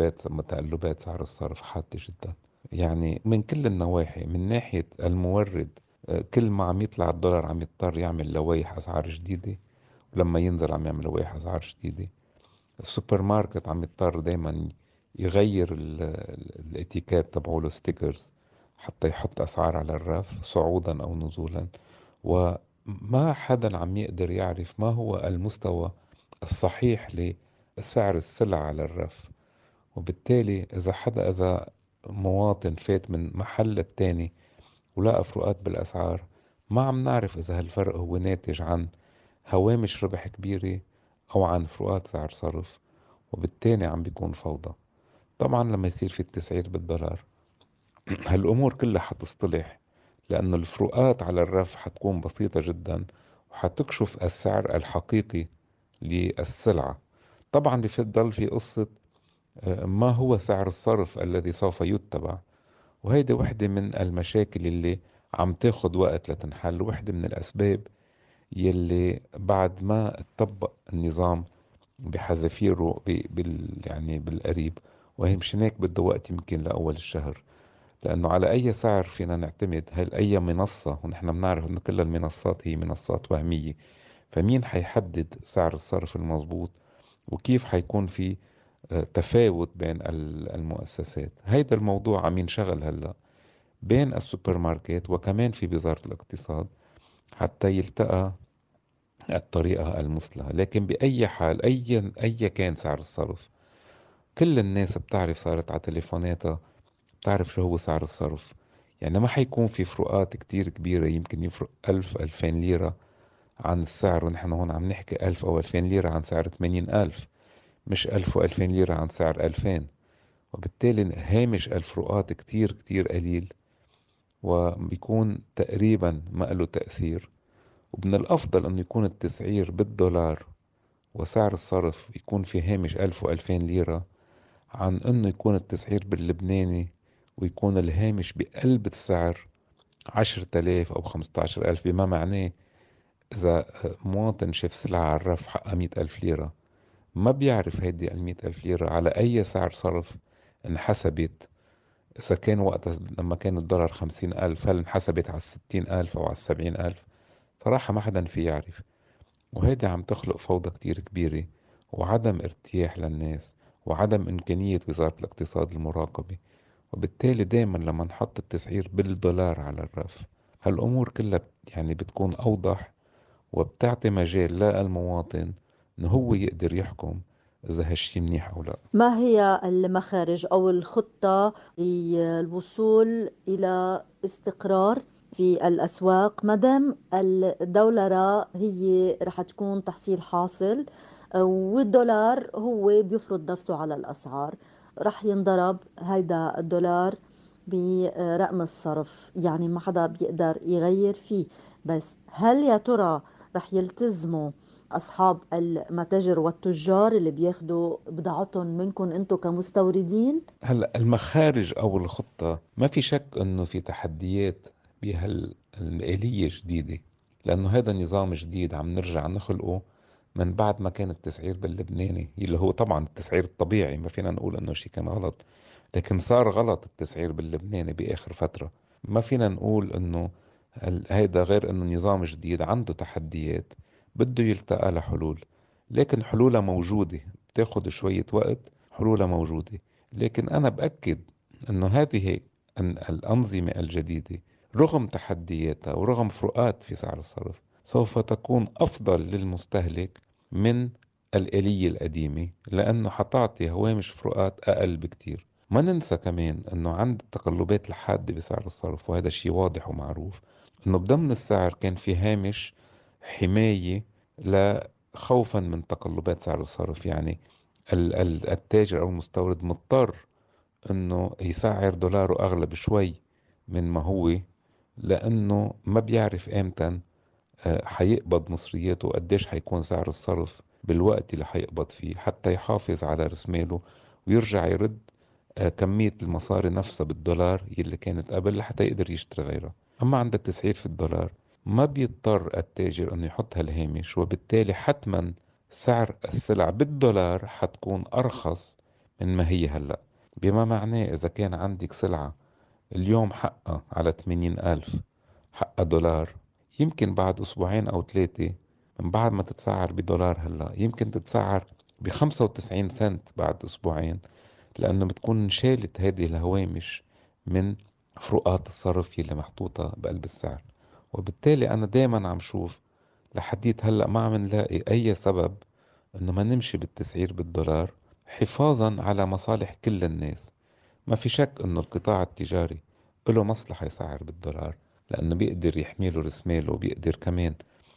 Speaker 5: تقلبات سعر الصرف حادة جدا، يعني من كل النواحي. من ناحية المورد، كل ما عم يطلع الدولار عم يضطر يعمل لوائح أسعار جديدة، ولما ينزل عم يعمل لوائح أسعار جديدة. السوبر ماركت عم يضطر دايما يغير الاتيكات تبعوله، ستيكرز، حتى يحط أسعار على الرف صعودا أو نزولا. وما حدا عم يقدر يعرف ما هو المستوى الصحيح لسعر السلع على الرف. وبالتالي إذا مواطن فات من محل التاني ولقى فروقات بالأسعار، ما عم نعرف إذا هالفرق هو ناتج عن هوامش ربح كبيرة أو عن فروقات سعر صرف، وبالتالي عم بيكون فوضى. طبعا لما يصير في التسعير بالدولار هالأمور كلها حتصطلح، لأنه الفروقات على الرف حتكون بسيطة جدا، وحتكشف السعر الحقيقي للسلعة. طبعا بفضل في قصة ما هو سعر الصرف الذي سوف يتبع، وهيدي وحدة من المشاكل اللي عم تاخد وقت لتنحل، وحدة من الأسباب يلي بعد ما اتطبق النظام بحذافيره يعني بالقريب، وهي مشان هيك بده وقت يمكن لأول الشهر. لأنه على أي سعر فينا نعتمد؟ هل أي منصة؟ ونحن بنعرف أنه كل المنصات هي منصات وهمية، فمين حيحدد سعر الصرف المضبوط؟ وكيف حيكون في تفاوت بين المؤسسات؟ هيدا الموضوع عم ينشغل هلأ بين السوبر ماركت وكمان في وزارة الاقتصاد حتى يلتقى الطريقة المثلى. لكن بأي حال، أي كان سعر الصرف، كل الناس بتعرف، صارت على تليفوناتها بتعرف شو هو سعر الصرف. يعني ما حيكون في فروقات كتير كبيرة، يمكن يفرق 1000-2000 ليرة عن السعر، ونحن هون عم نحكي 1000 أو 2000 ليرة عن سعر 80,000، مش 1000 و2000 ليرة عن سعر 2000. وبالتالي هامش الفروقات كتير كتير قليل، وبيكون تقريبا ما له تأثير. ومن الأفضل أنه يكون التسعير بالدولار وسعر الصرف يكون في هامش 1000 و2000 ليرة، عن أنه يكون التسعير باللبناني ويكون الهامش بقلب السعر 10,000 أو 15,000. بما معناه إذا مواطن شاف سلعة على الرف حقها 100,000 ليرة، ما بيعرف هيدي 100,000 ليرة على أي سعر صرف انحسبت. إذا كان وقتها لما كان الدولار 50,000، هل انحسبت على 60,000 أو على 70,000؟ صراحة ما حدا في يعرف. وهيدي عم تخلق فوضى كتير كبيرة، وعدم ارتياح للناس، وعدم إمكانية وزارة الاقتصاد المراقبة. وبالتالي دايما لما نحط التسعير بالدولار على الرف هالأمور كلها يعني بتكون أوضح، وبتعطي مجال للمواطن إنه هو يقدر يحكم إذا هالشي منيح أو لا.
Speaker 1: ما هي المخارج أو الخطة للوصول إلى استقرار في الأسواق مدام الدولار هي رح تكون تحصيل حاصل والدولار هو بيفرض نفسه على الأسعار؟ رح ينضرب هيدا الدولار برقم الصرف، يعني ما حدا بيقدر يغير فيه. بس هل يا ترى رح يلتزموا أصحاب المتاجر والتجار اللي بياخدوا بضاعتهم منكم أنتم كمستوردين؟
Speaker 5: هلا المخارج أو الخطة ما في شك إنه في تحديات بهالآلية جديدة، لأنه هذا نظام جديد عم نرجع نخلقه من بعد ما كان التسعير باللبناني اللي هو طبعا التسعير الطبيعي، ما فينا نقول إنه شيء كان غلط، لكن صار غلط التسعير باللبناني بآخر فترة. ما فينا نقول إنه هيدا غير إنه نظام جديد عنده تحديات بده يلتقى له حلول، لكن حلولها موجودة، بتاخد شوية وقت، حلولها موجودة. لكن أنا بأكد أنه هذه الأنظمة الجديدة رغم تحدياتها ورغم فروقات في سعر الصرف سوف تكون أفضل للمستهلك من الآلية القديمة، لأنه حتعطي هوامش فروقات أقل بكتير. ما ننسى كمان أنه عند التقلبات الحادة بسعر الصرف، وهذا شيء واضح ومعروف، أنه بضمن السعر كان في هامش حماية خوفا من تقلبات سعر الصرف. يعني التاجر أو المستورد مضطر انه يسعر دولاره اغلى بشوي من ما هو، لانه ما بيعرف امتى حيقبض مصرياته وقديش حيكون سعر الصرف بالوقت اللي حيقبض فيه، حتى يحافظ على رسماله ويرجع يرد كمية المصاري نفسها بالدولار يلي كانت قبل لحتى يقدر يشتري غيرها. اما عند التسعير في الدولار ما بيضطر التاجر انه يحط هالهامش، وبالتالي حتما سعر السلع بالدولار حتكون ارخص من ما هي هلأ. بما معناه إذا كان عندك سلعة اليوم حقها على 80,000 حقها دولار، يمكن بعد أسبوعين أو 3 من بعد ما تتسعر بدولار هلا يمكن تتسعر ب95 سنت بعد أسبوعين، لأنه بتكون شالت هذه الهوامش من فروقات الصرف اللي محطوطة بقلب السعر. وبالتالي أنا دايما عم شوف لحديت هلأ ما عم نلاقي أي سبب إنه ما نمشي بالتسعير بالدولار حفاظا على مصالح كل الناس. ما في شك إنه القطاع التجاري له مصلحة يسعر بالدولار، لأنه بيقدر يحميله رسماله، وبيقدر كمان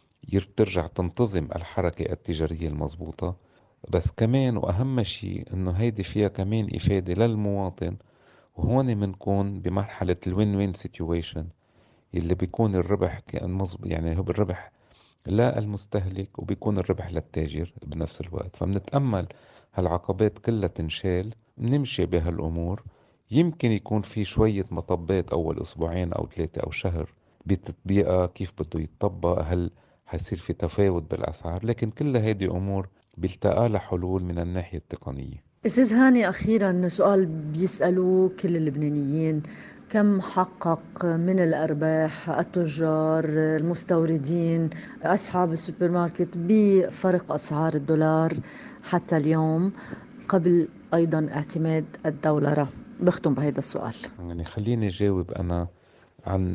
Speaker 5: ترجع تنتظم الحركة التجارية المضبوطة. بس كمان وأهم شيء إنه هيدي فيها كمان إفادة للمواطن، وهون بنكون بمرحلة الوين وين سيتويشن اللي بيكون الربح كأن مظبوط، يعني هو بالربح لا المستهلك وبيكون الربح للتاجر بنفس الوقت. فبنتأمل هالعقبات كلها تنشال، بنمشي بهالأمور. يمكن يكون في شوية مطبات أول أسبوعين أو 3 أو شهر بتطبيقها كيف بده يتطبق، هل حيصير في تفاوت بالأسعار، لكن كل هذه أمور بيلتقى لها حلول من الناحية التقنية.
Speaker 1: أستاذ هاني، أخيرا سؤال بيسألوه كل اللبنانيين: كم حقق من الأرباح التجار المستوردين أصحاب السوبر ماركت بفرق أسعار الدولار حتى اليوم قبل أيضا اعتماد الدولار؟ بختم بهذا السؤال.
Speaker 5: يعني خليني أجاوب أنا عن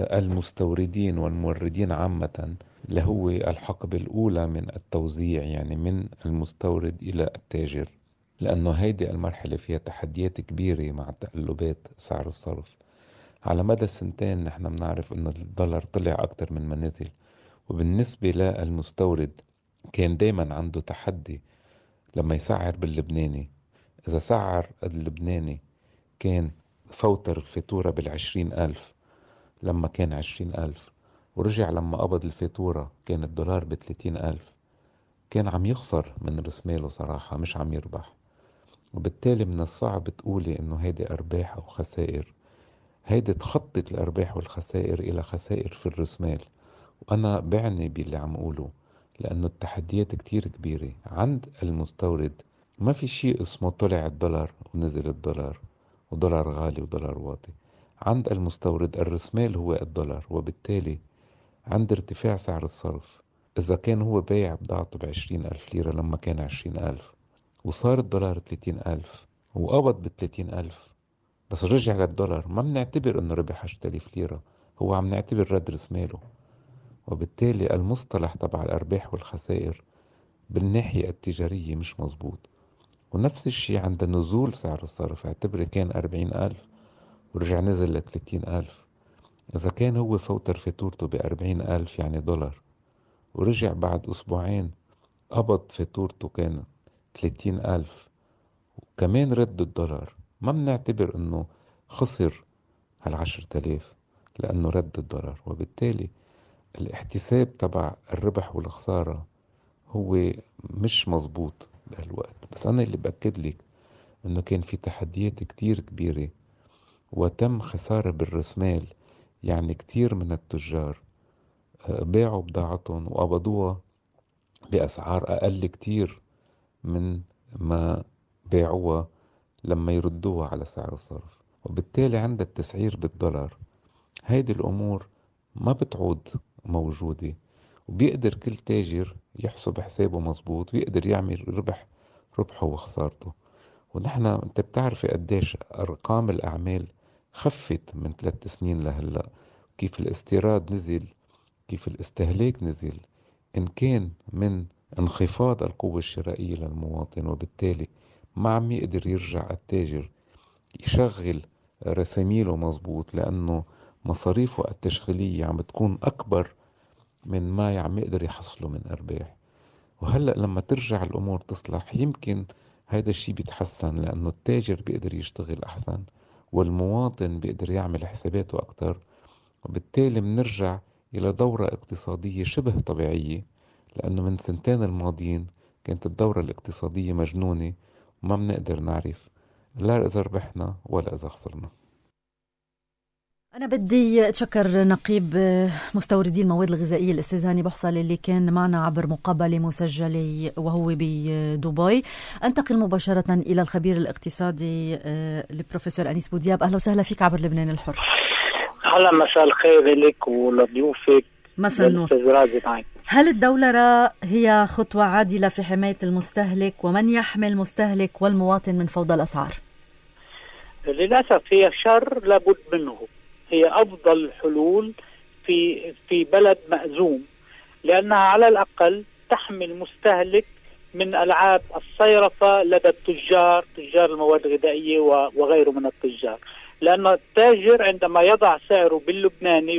Speaker 5: المستوردين والموردين عامة، اللي هو الحقبة الأولى من التوزيع، يعني من المستورد إلى التاجر، لأنه هيدي المرحلة فيها تحديات كبيرة مع تقلبات سعر الصرف. على مدى السنتين نحن بنعرف أن الدولار طلع أكتر من ما نزل، وبالنسبة للمستورد كان دايما عنده تحدي لما يسعر باللبناني. إذا سعر اللبناني كان فوتر الفاتورة بال20,000 لما كان 20,000، ورجع لما قبض الفاتورة كان الدولار ب30,000، كان عم يخسر من رسماله صراحة، مش عم يربح. وبالتالي من الصعب تقولي انه هيدي ارباح او خسائر، هيدي تخطط الارباح والخسائر الى خسائر في الرسمال. وانا بعني باللي عم اقوله، لانه التحديات كتير كبيرة عند المستورد. ما في شيء اسمه طلع الدولار ونزل الدولار ودولار غالي ودولار واطي. عند المستورد الرسمال هو الدولار، وبالتالي عند ارتفاع سعر الصرف، إذا كان هو بايع بضاعته ب20,000 ليرة لما كان 20,000 وصار الدولار 30,000 وقبض ب30,000، بس رجع للدولار ما بنعتبر انه ربح 10,000 ليرة، هو عم نعتبر رد رأس ماله. وبالتالي المصطلح تبع الأرباح والخسائر بالناحية التجارية مش مزبوط. ونفس الشيء عند نزول سعر الصرف، اعتبري كان 40,000 ورجع نزل ل30,000. إذا كان هو فوتر فاتورته ب40,000 يعني دولار، ورجع بعد أسبوعين قبض فاتورته كان 30,000 وكمان رد الدولار، ما بنعتبر انه خسر هال10,000 لأنه رد الدولار. وبالتالي الاحتساب تبع الربح والخسارة هو مش مزبوط بهالوقت. بس أنا اللي بأكد لك انه كان في تحديات كتير كبيرة وتم خسارة بالرسمال. يعني كتير من التجار باعوا بضاعتهم وقبضوها بأسعار أقل كتير من ما باعوها لما يردوها على سعر الصرف. وبالتالي عند التسعير بالدولار هيدي الأمور ما بتعود موجودة، وبيقدر كل تاجر يحسب حسابه مظبوط ويقدر يعمل ربحه وخسارته. ونحن انت بتعرفي قديش أرقام الأعمال خفت من 3 سنين لهلأ، كيف الاستيراد نزل، كيف الاستهلاك نزل، إن كان من انخفاض القوة الشرائية للمواطن. وبالتالي ما عم يقدر يرجع التاجر يشغل رساميله مظبوط، لأنه مصاريفه التشغيلية عم بتكون أكبر من ما عم يقدر يحصله من أرباح. وهلأ لما ترجع الأمور تصلح يمكن هذا الشيء بيتحسن، لأنه التاجر بيقدر يشتغل أحسن والمواطن بيقدر يعمل حساباته أكتر. وبالتالي بنرجع إلى دورة اقتصادية شبه طبيعية، لأنه من 2 الماضيين كانت الدورة الاقتصادية مجنونة وما بنقدر نعرف لا إذا ربحنا ولا إذا خسرنا.
Speaker 1: أنا بدي أتشكر نقيب مستوردي المواد الغذائية الأستاذ هاني بحصل اللي كان معنا عبر مقابلة مسجلة وهو بدبي. أنتقل مباشرة إلى الخبير الاقتصادي البروفيسور أنيس بودياب. أهلا وسهلا فيك عبر لبنان الحر.
Speaker 6: هلا مساء الخير لك ولضيوفك.
Speaker 1: مساء النور. هل الدولار هي خطوة عادلة في حماية المستهلك؟ ومن يحمي المستهلك والمواطن من فوضى الأسعار؟
Speaker 6: للأسف هي شر لابد منه، هي أفضل الحلول في بلد مأزوم، لأنها على الأقل تحمي المستهلك من ألعاب الصيرفة لدى تجار المواد الغذائية وغيره من التجار. لأن التاجر عندما يضع سعره باللبناني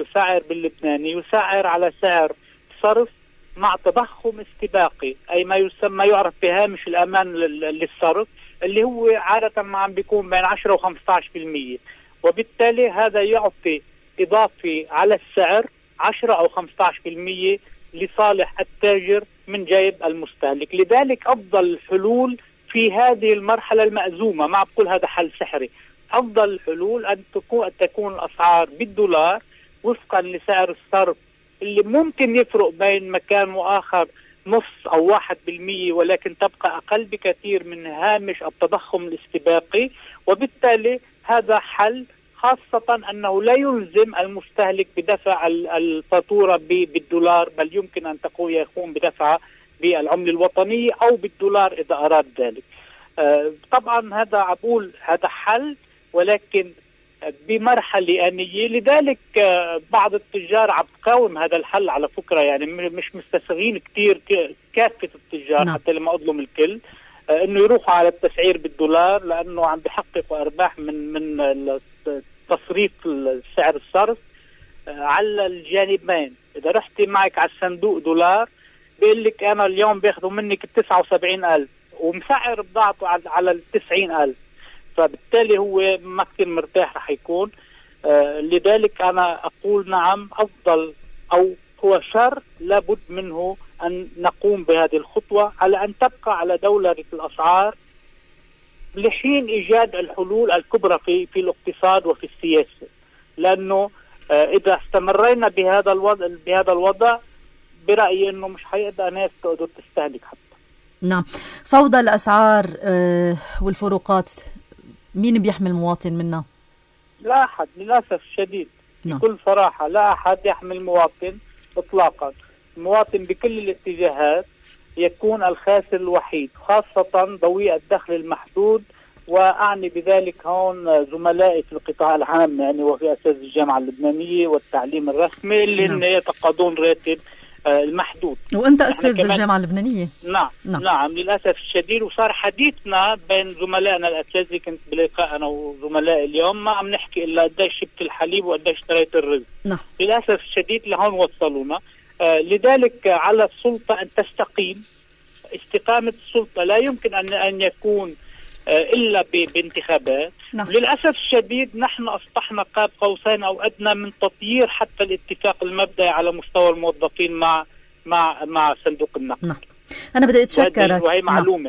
Speaker 6: يسعر على سعر صرف مع تضخم استباقي، أي ما يعرف بهامش الأمان للصرف، اللي هو عادة ما عم بيكون بين 10 و15%. وبالتالي هذا يعطي إضافي على السعر 10 أو 15% لصالح التاجر من جيب المستهلك. لذلك أفضل الحلول في هذه المرحلة المأزومة، ما بقول هذا حل سحري، أفضل الحلول أن تكون الأسعار بالدولار وفقا لسعر الصرف اللي ممكن يفرق بين مكان وآخر نص أو 1%، ولكن تبقى أقل بكثير من هامش التضخم الاستباقي. وبالتالي هذا حل، خاصة أنه لا يلزم المستهلك بدفع الفاتورة بالدولار، بل يمكن أن يقوم بدفعها بالعملة الوطنية أو بالدولار إذا أراد ذلك. طبعا هذا حل، ولكن بمرحلة آنية. لذلك بعض التجار عم تقاوم هذا الحل على فكرة، يعني مش مستساغين كتير كافة التجار. حتى لما أظلم الكل انه يروحوا على التسعير بالدولار، لانه عم بيحققوا ارباح من تصريف سعر الصرف على الجانبين. اذا رحتي معك على الصندوق دولار بيقول لك انا اليوم باخذوا منك 79,000 ومسعر بضاعته على 90,000، فبالتالي هو ما كثير مرتاح رح يكون. لذلك انا اقول نعم، افضل او هو شر لابد منه أن نقوم بهذه الخطوة، على أن تبقى على دولة الأسعار لحين إيجاد الحلول الكبرى في الاقتصاد وفي السياسة. لأنه إذا استمرينا بهذا الوضع برأيي أنه مش حيقدر ناس تقدر تستهلك حتى.
Speaker 1: نعم. فوضى الأسعار والفروقات مين بيحمي المواطن منها؟
Speaker 6: لا أحد، للأسف الشديد. بكل صراحة لا أحد يحمي المواطن إطلاقا. المواطن بكل الاتجاهات يكون الخاسر الوحيد، خاصة ذوي الدخل المحدود وأعني بذلك هون زملائي في القطاع العام يعني وفي أساس الجامعة اللبنانية والتعليم الرسمي اللي يتقاضون راتب المحدود.
Speaker 1: وأنت أستاذ بالجامعة اللبنانية؟
Speaker 6: نعم للأسف الشديد. وصار حديثنا بين زملائنا الأساتذة، كنت بلقاء أنا وزملائي اليوم ما عم نحكي إلا قديش شبت الحليب وقديش اشتريت الرز. للأسف الشديد لهون وصلونا. لذلك على السلطة أن تستقيم. استقامة السلطة لا يمكن أن يكون إلا بانتخابات. للأسف الشديد نحن أصبحنا قاب قوسين أو أدنى من تطيير حتى الاتفاق المبدئي على مستوى الموظفين مع صندوق النقد.
Speaker 1: أنا بدي أتشكرك.
Speaker 6: وهي معلومة.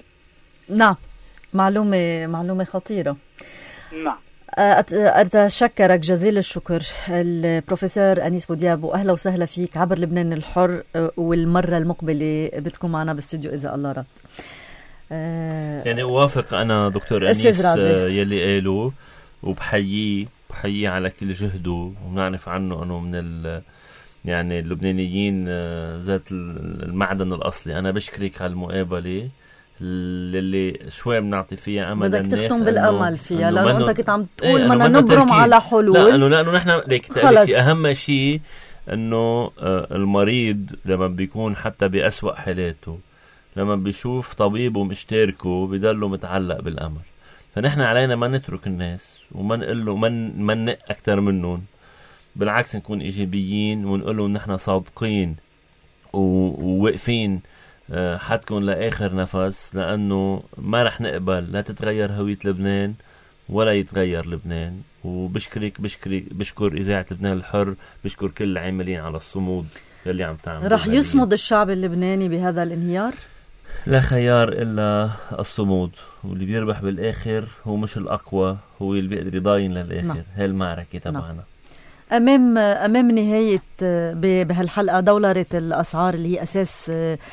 Speaker 1: معلومة خطيرة.
Speaker 6: نعم.
Speaker 1: أتشكرك جزيل الشكر البروفيسور أنيس بودياب، وأهلا وسهلا فيك عبر لبنان الحر، والمرة المقبلة بدكم معنا باستوديو إذا الله رد.
Speaker 2: يعني أوافق أنا دكتور أنيس يلي قالوا، وبحييه على كل جهده، ونعرف عنه أنه من يعني اللبنانيين ذات المعدن الأصلي. أنا بشكرك على المقابلة اللي شوي بنعطي فيها امل
Speaker 1: بدك تختم بالامل فيها، لانه انت كنت عم تقول بدنا نبرم على حلول.
Speaker 2: لانه نحن اهم شيء انه المريض لما بيكون حتى بأسوأ حالاته، لما بيشوف طبيبه مشتركه بيضله متعلق بالامل. فنحن علينا ما نترك الناس وما نقول له من اكثر منهم، بالعكس نكون ايجابيين ونقول له نحن صادقين وواقفين حتكون لآخر نفس، لأنه ما رح نقبل لا تتغير هوية لبنان ولا يتغير لبنان. بشكر إذاعة لبنان الحر، بشكر كل العاملين على الصمود اللي عم تعمل.
Speaker 1: رح يصمد الشعب اللبناني بهذا الانهيار؟
Speaker 2: لا خيار إلا الصمود، واللي بيربح بالآخر هو مش الأقوى، هو اللي بيقدر يضاين للآخر. هاي المعركة تبعنا.
Speaker 1: أمام نهاية بهالحلقة دولارة الأسعار اللي هي أساس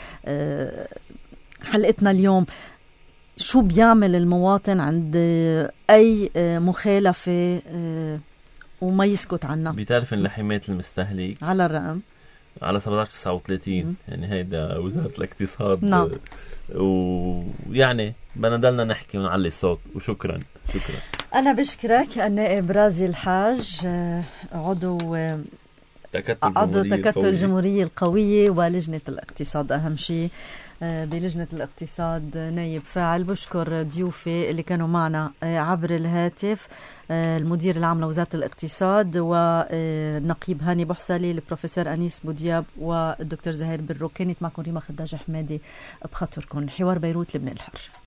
Speaker 1: حلقتنا اليوم، شو بيعمل المواطن عند أي مخالفة وما يسكت عنها؟
Speaker 2: بتعرف لحماية المستهلك
Speaker 1: على الرقم
Speaker 2: على 1739 يعني هيدا وزارة الاقتصاد. ويعني بدنا نحكي ونعلي الصوت. وشكرا.
Speaker 1: أنا بشكرك النائب رازي الحاج، عضو تكتل الجمهورية القوية ولجنة الاقتصاد. أهم شيء بلجنة الاقتصاد نائب فاعل. بشكر ضيوفي اللي كانوا معنا عبر الهاتف، المدير العام لوزارة الاقتصاد والنقيب هاني بحصلي، البروفيسور أنيس بودياب والدكتور زهير برو. كانت معكم ريما خداج حمادي بخاطركم. حوار بيروت لبنان الحر.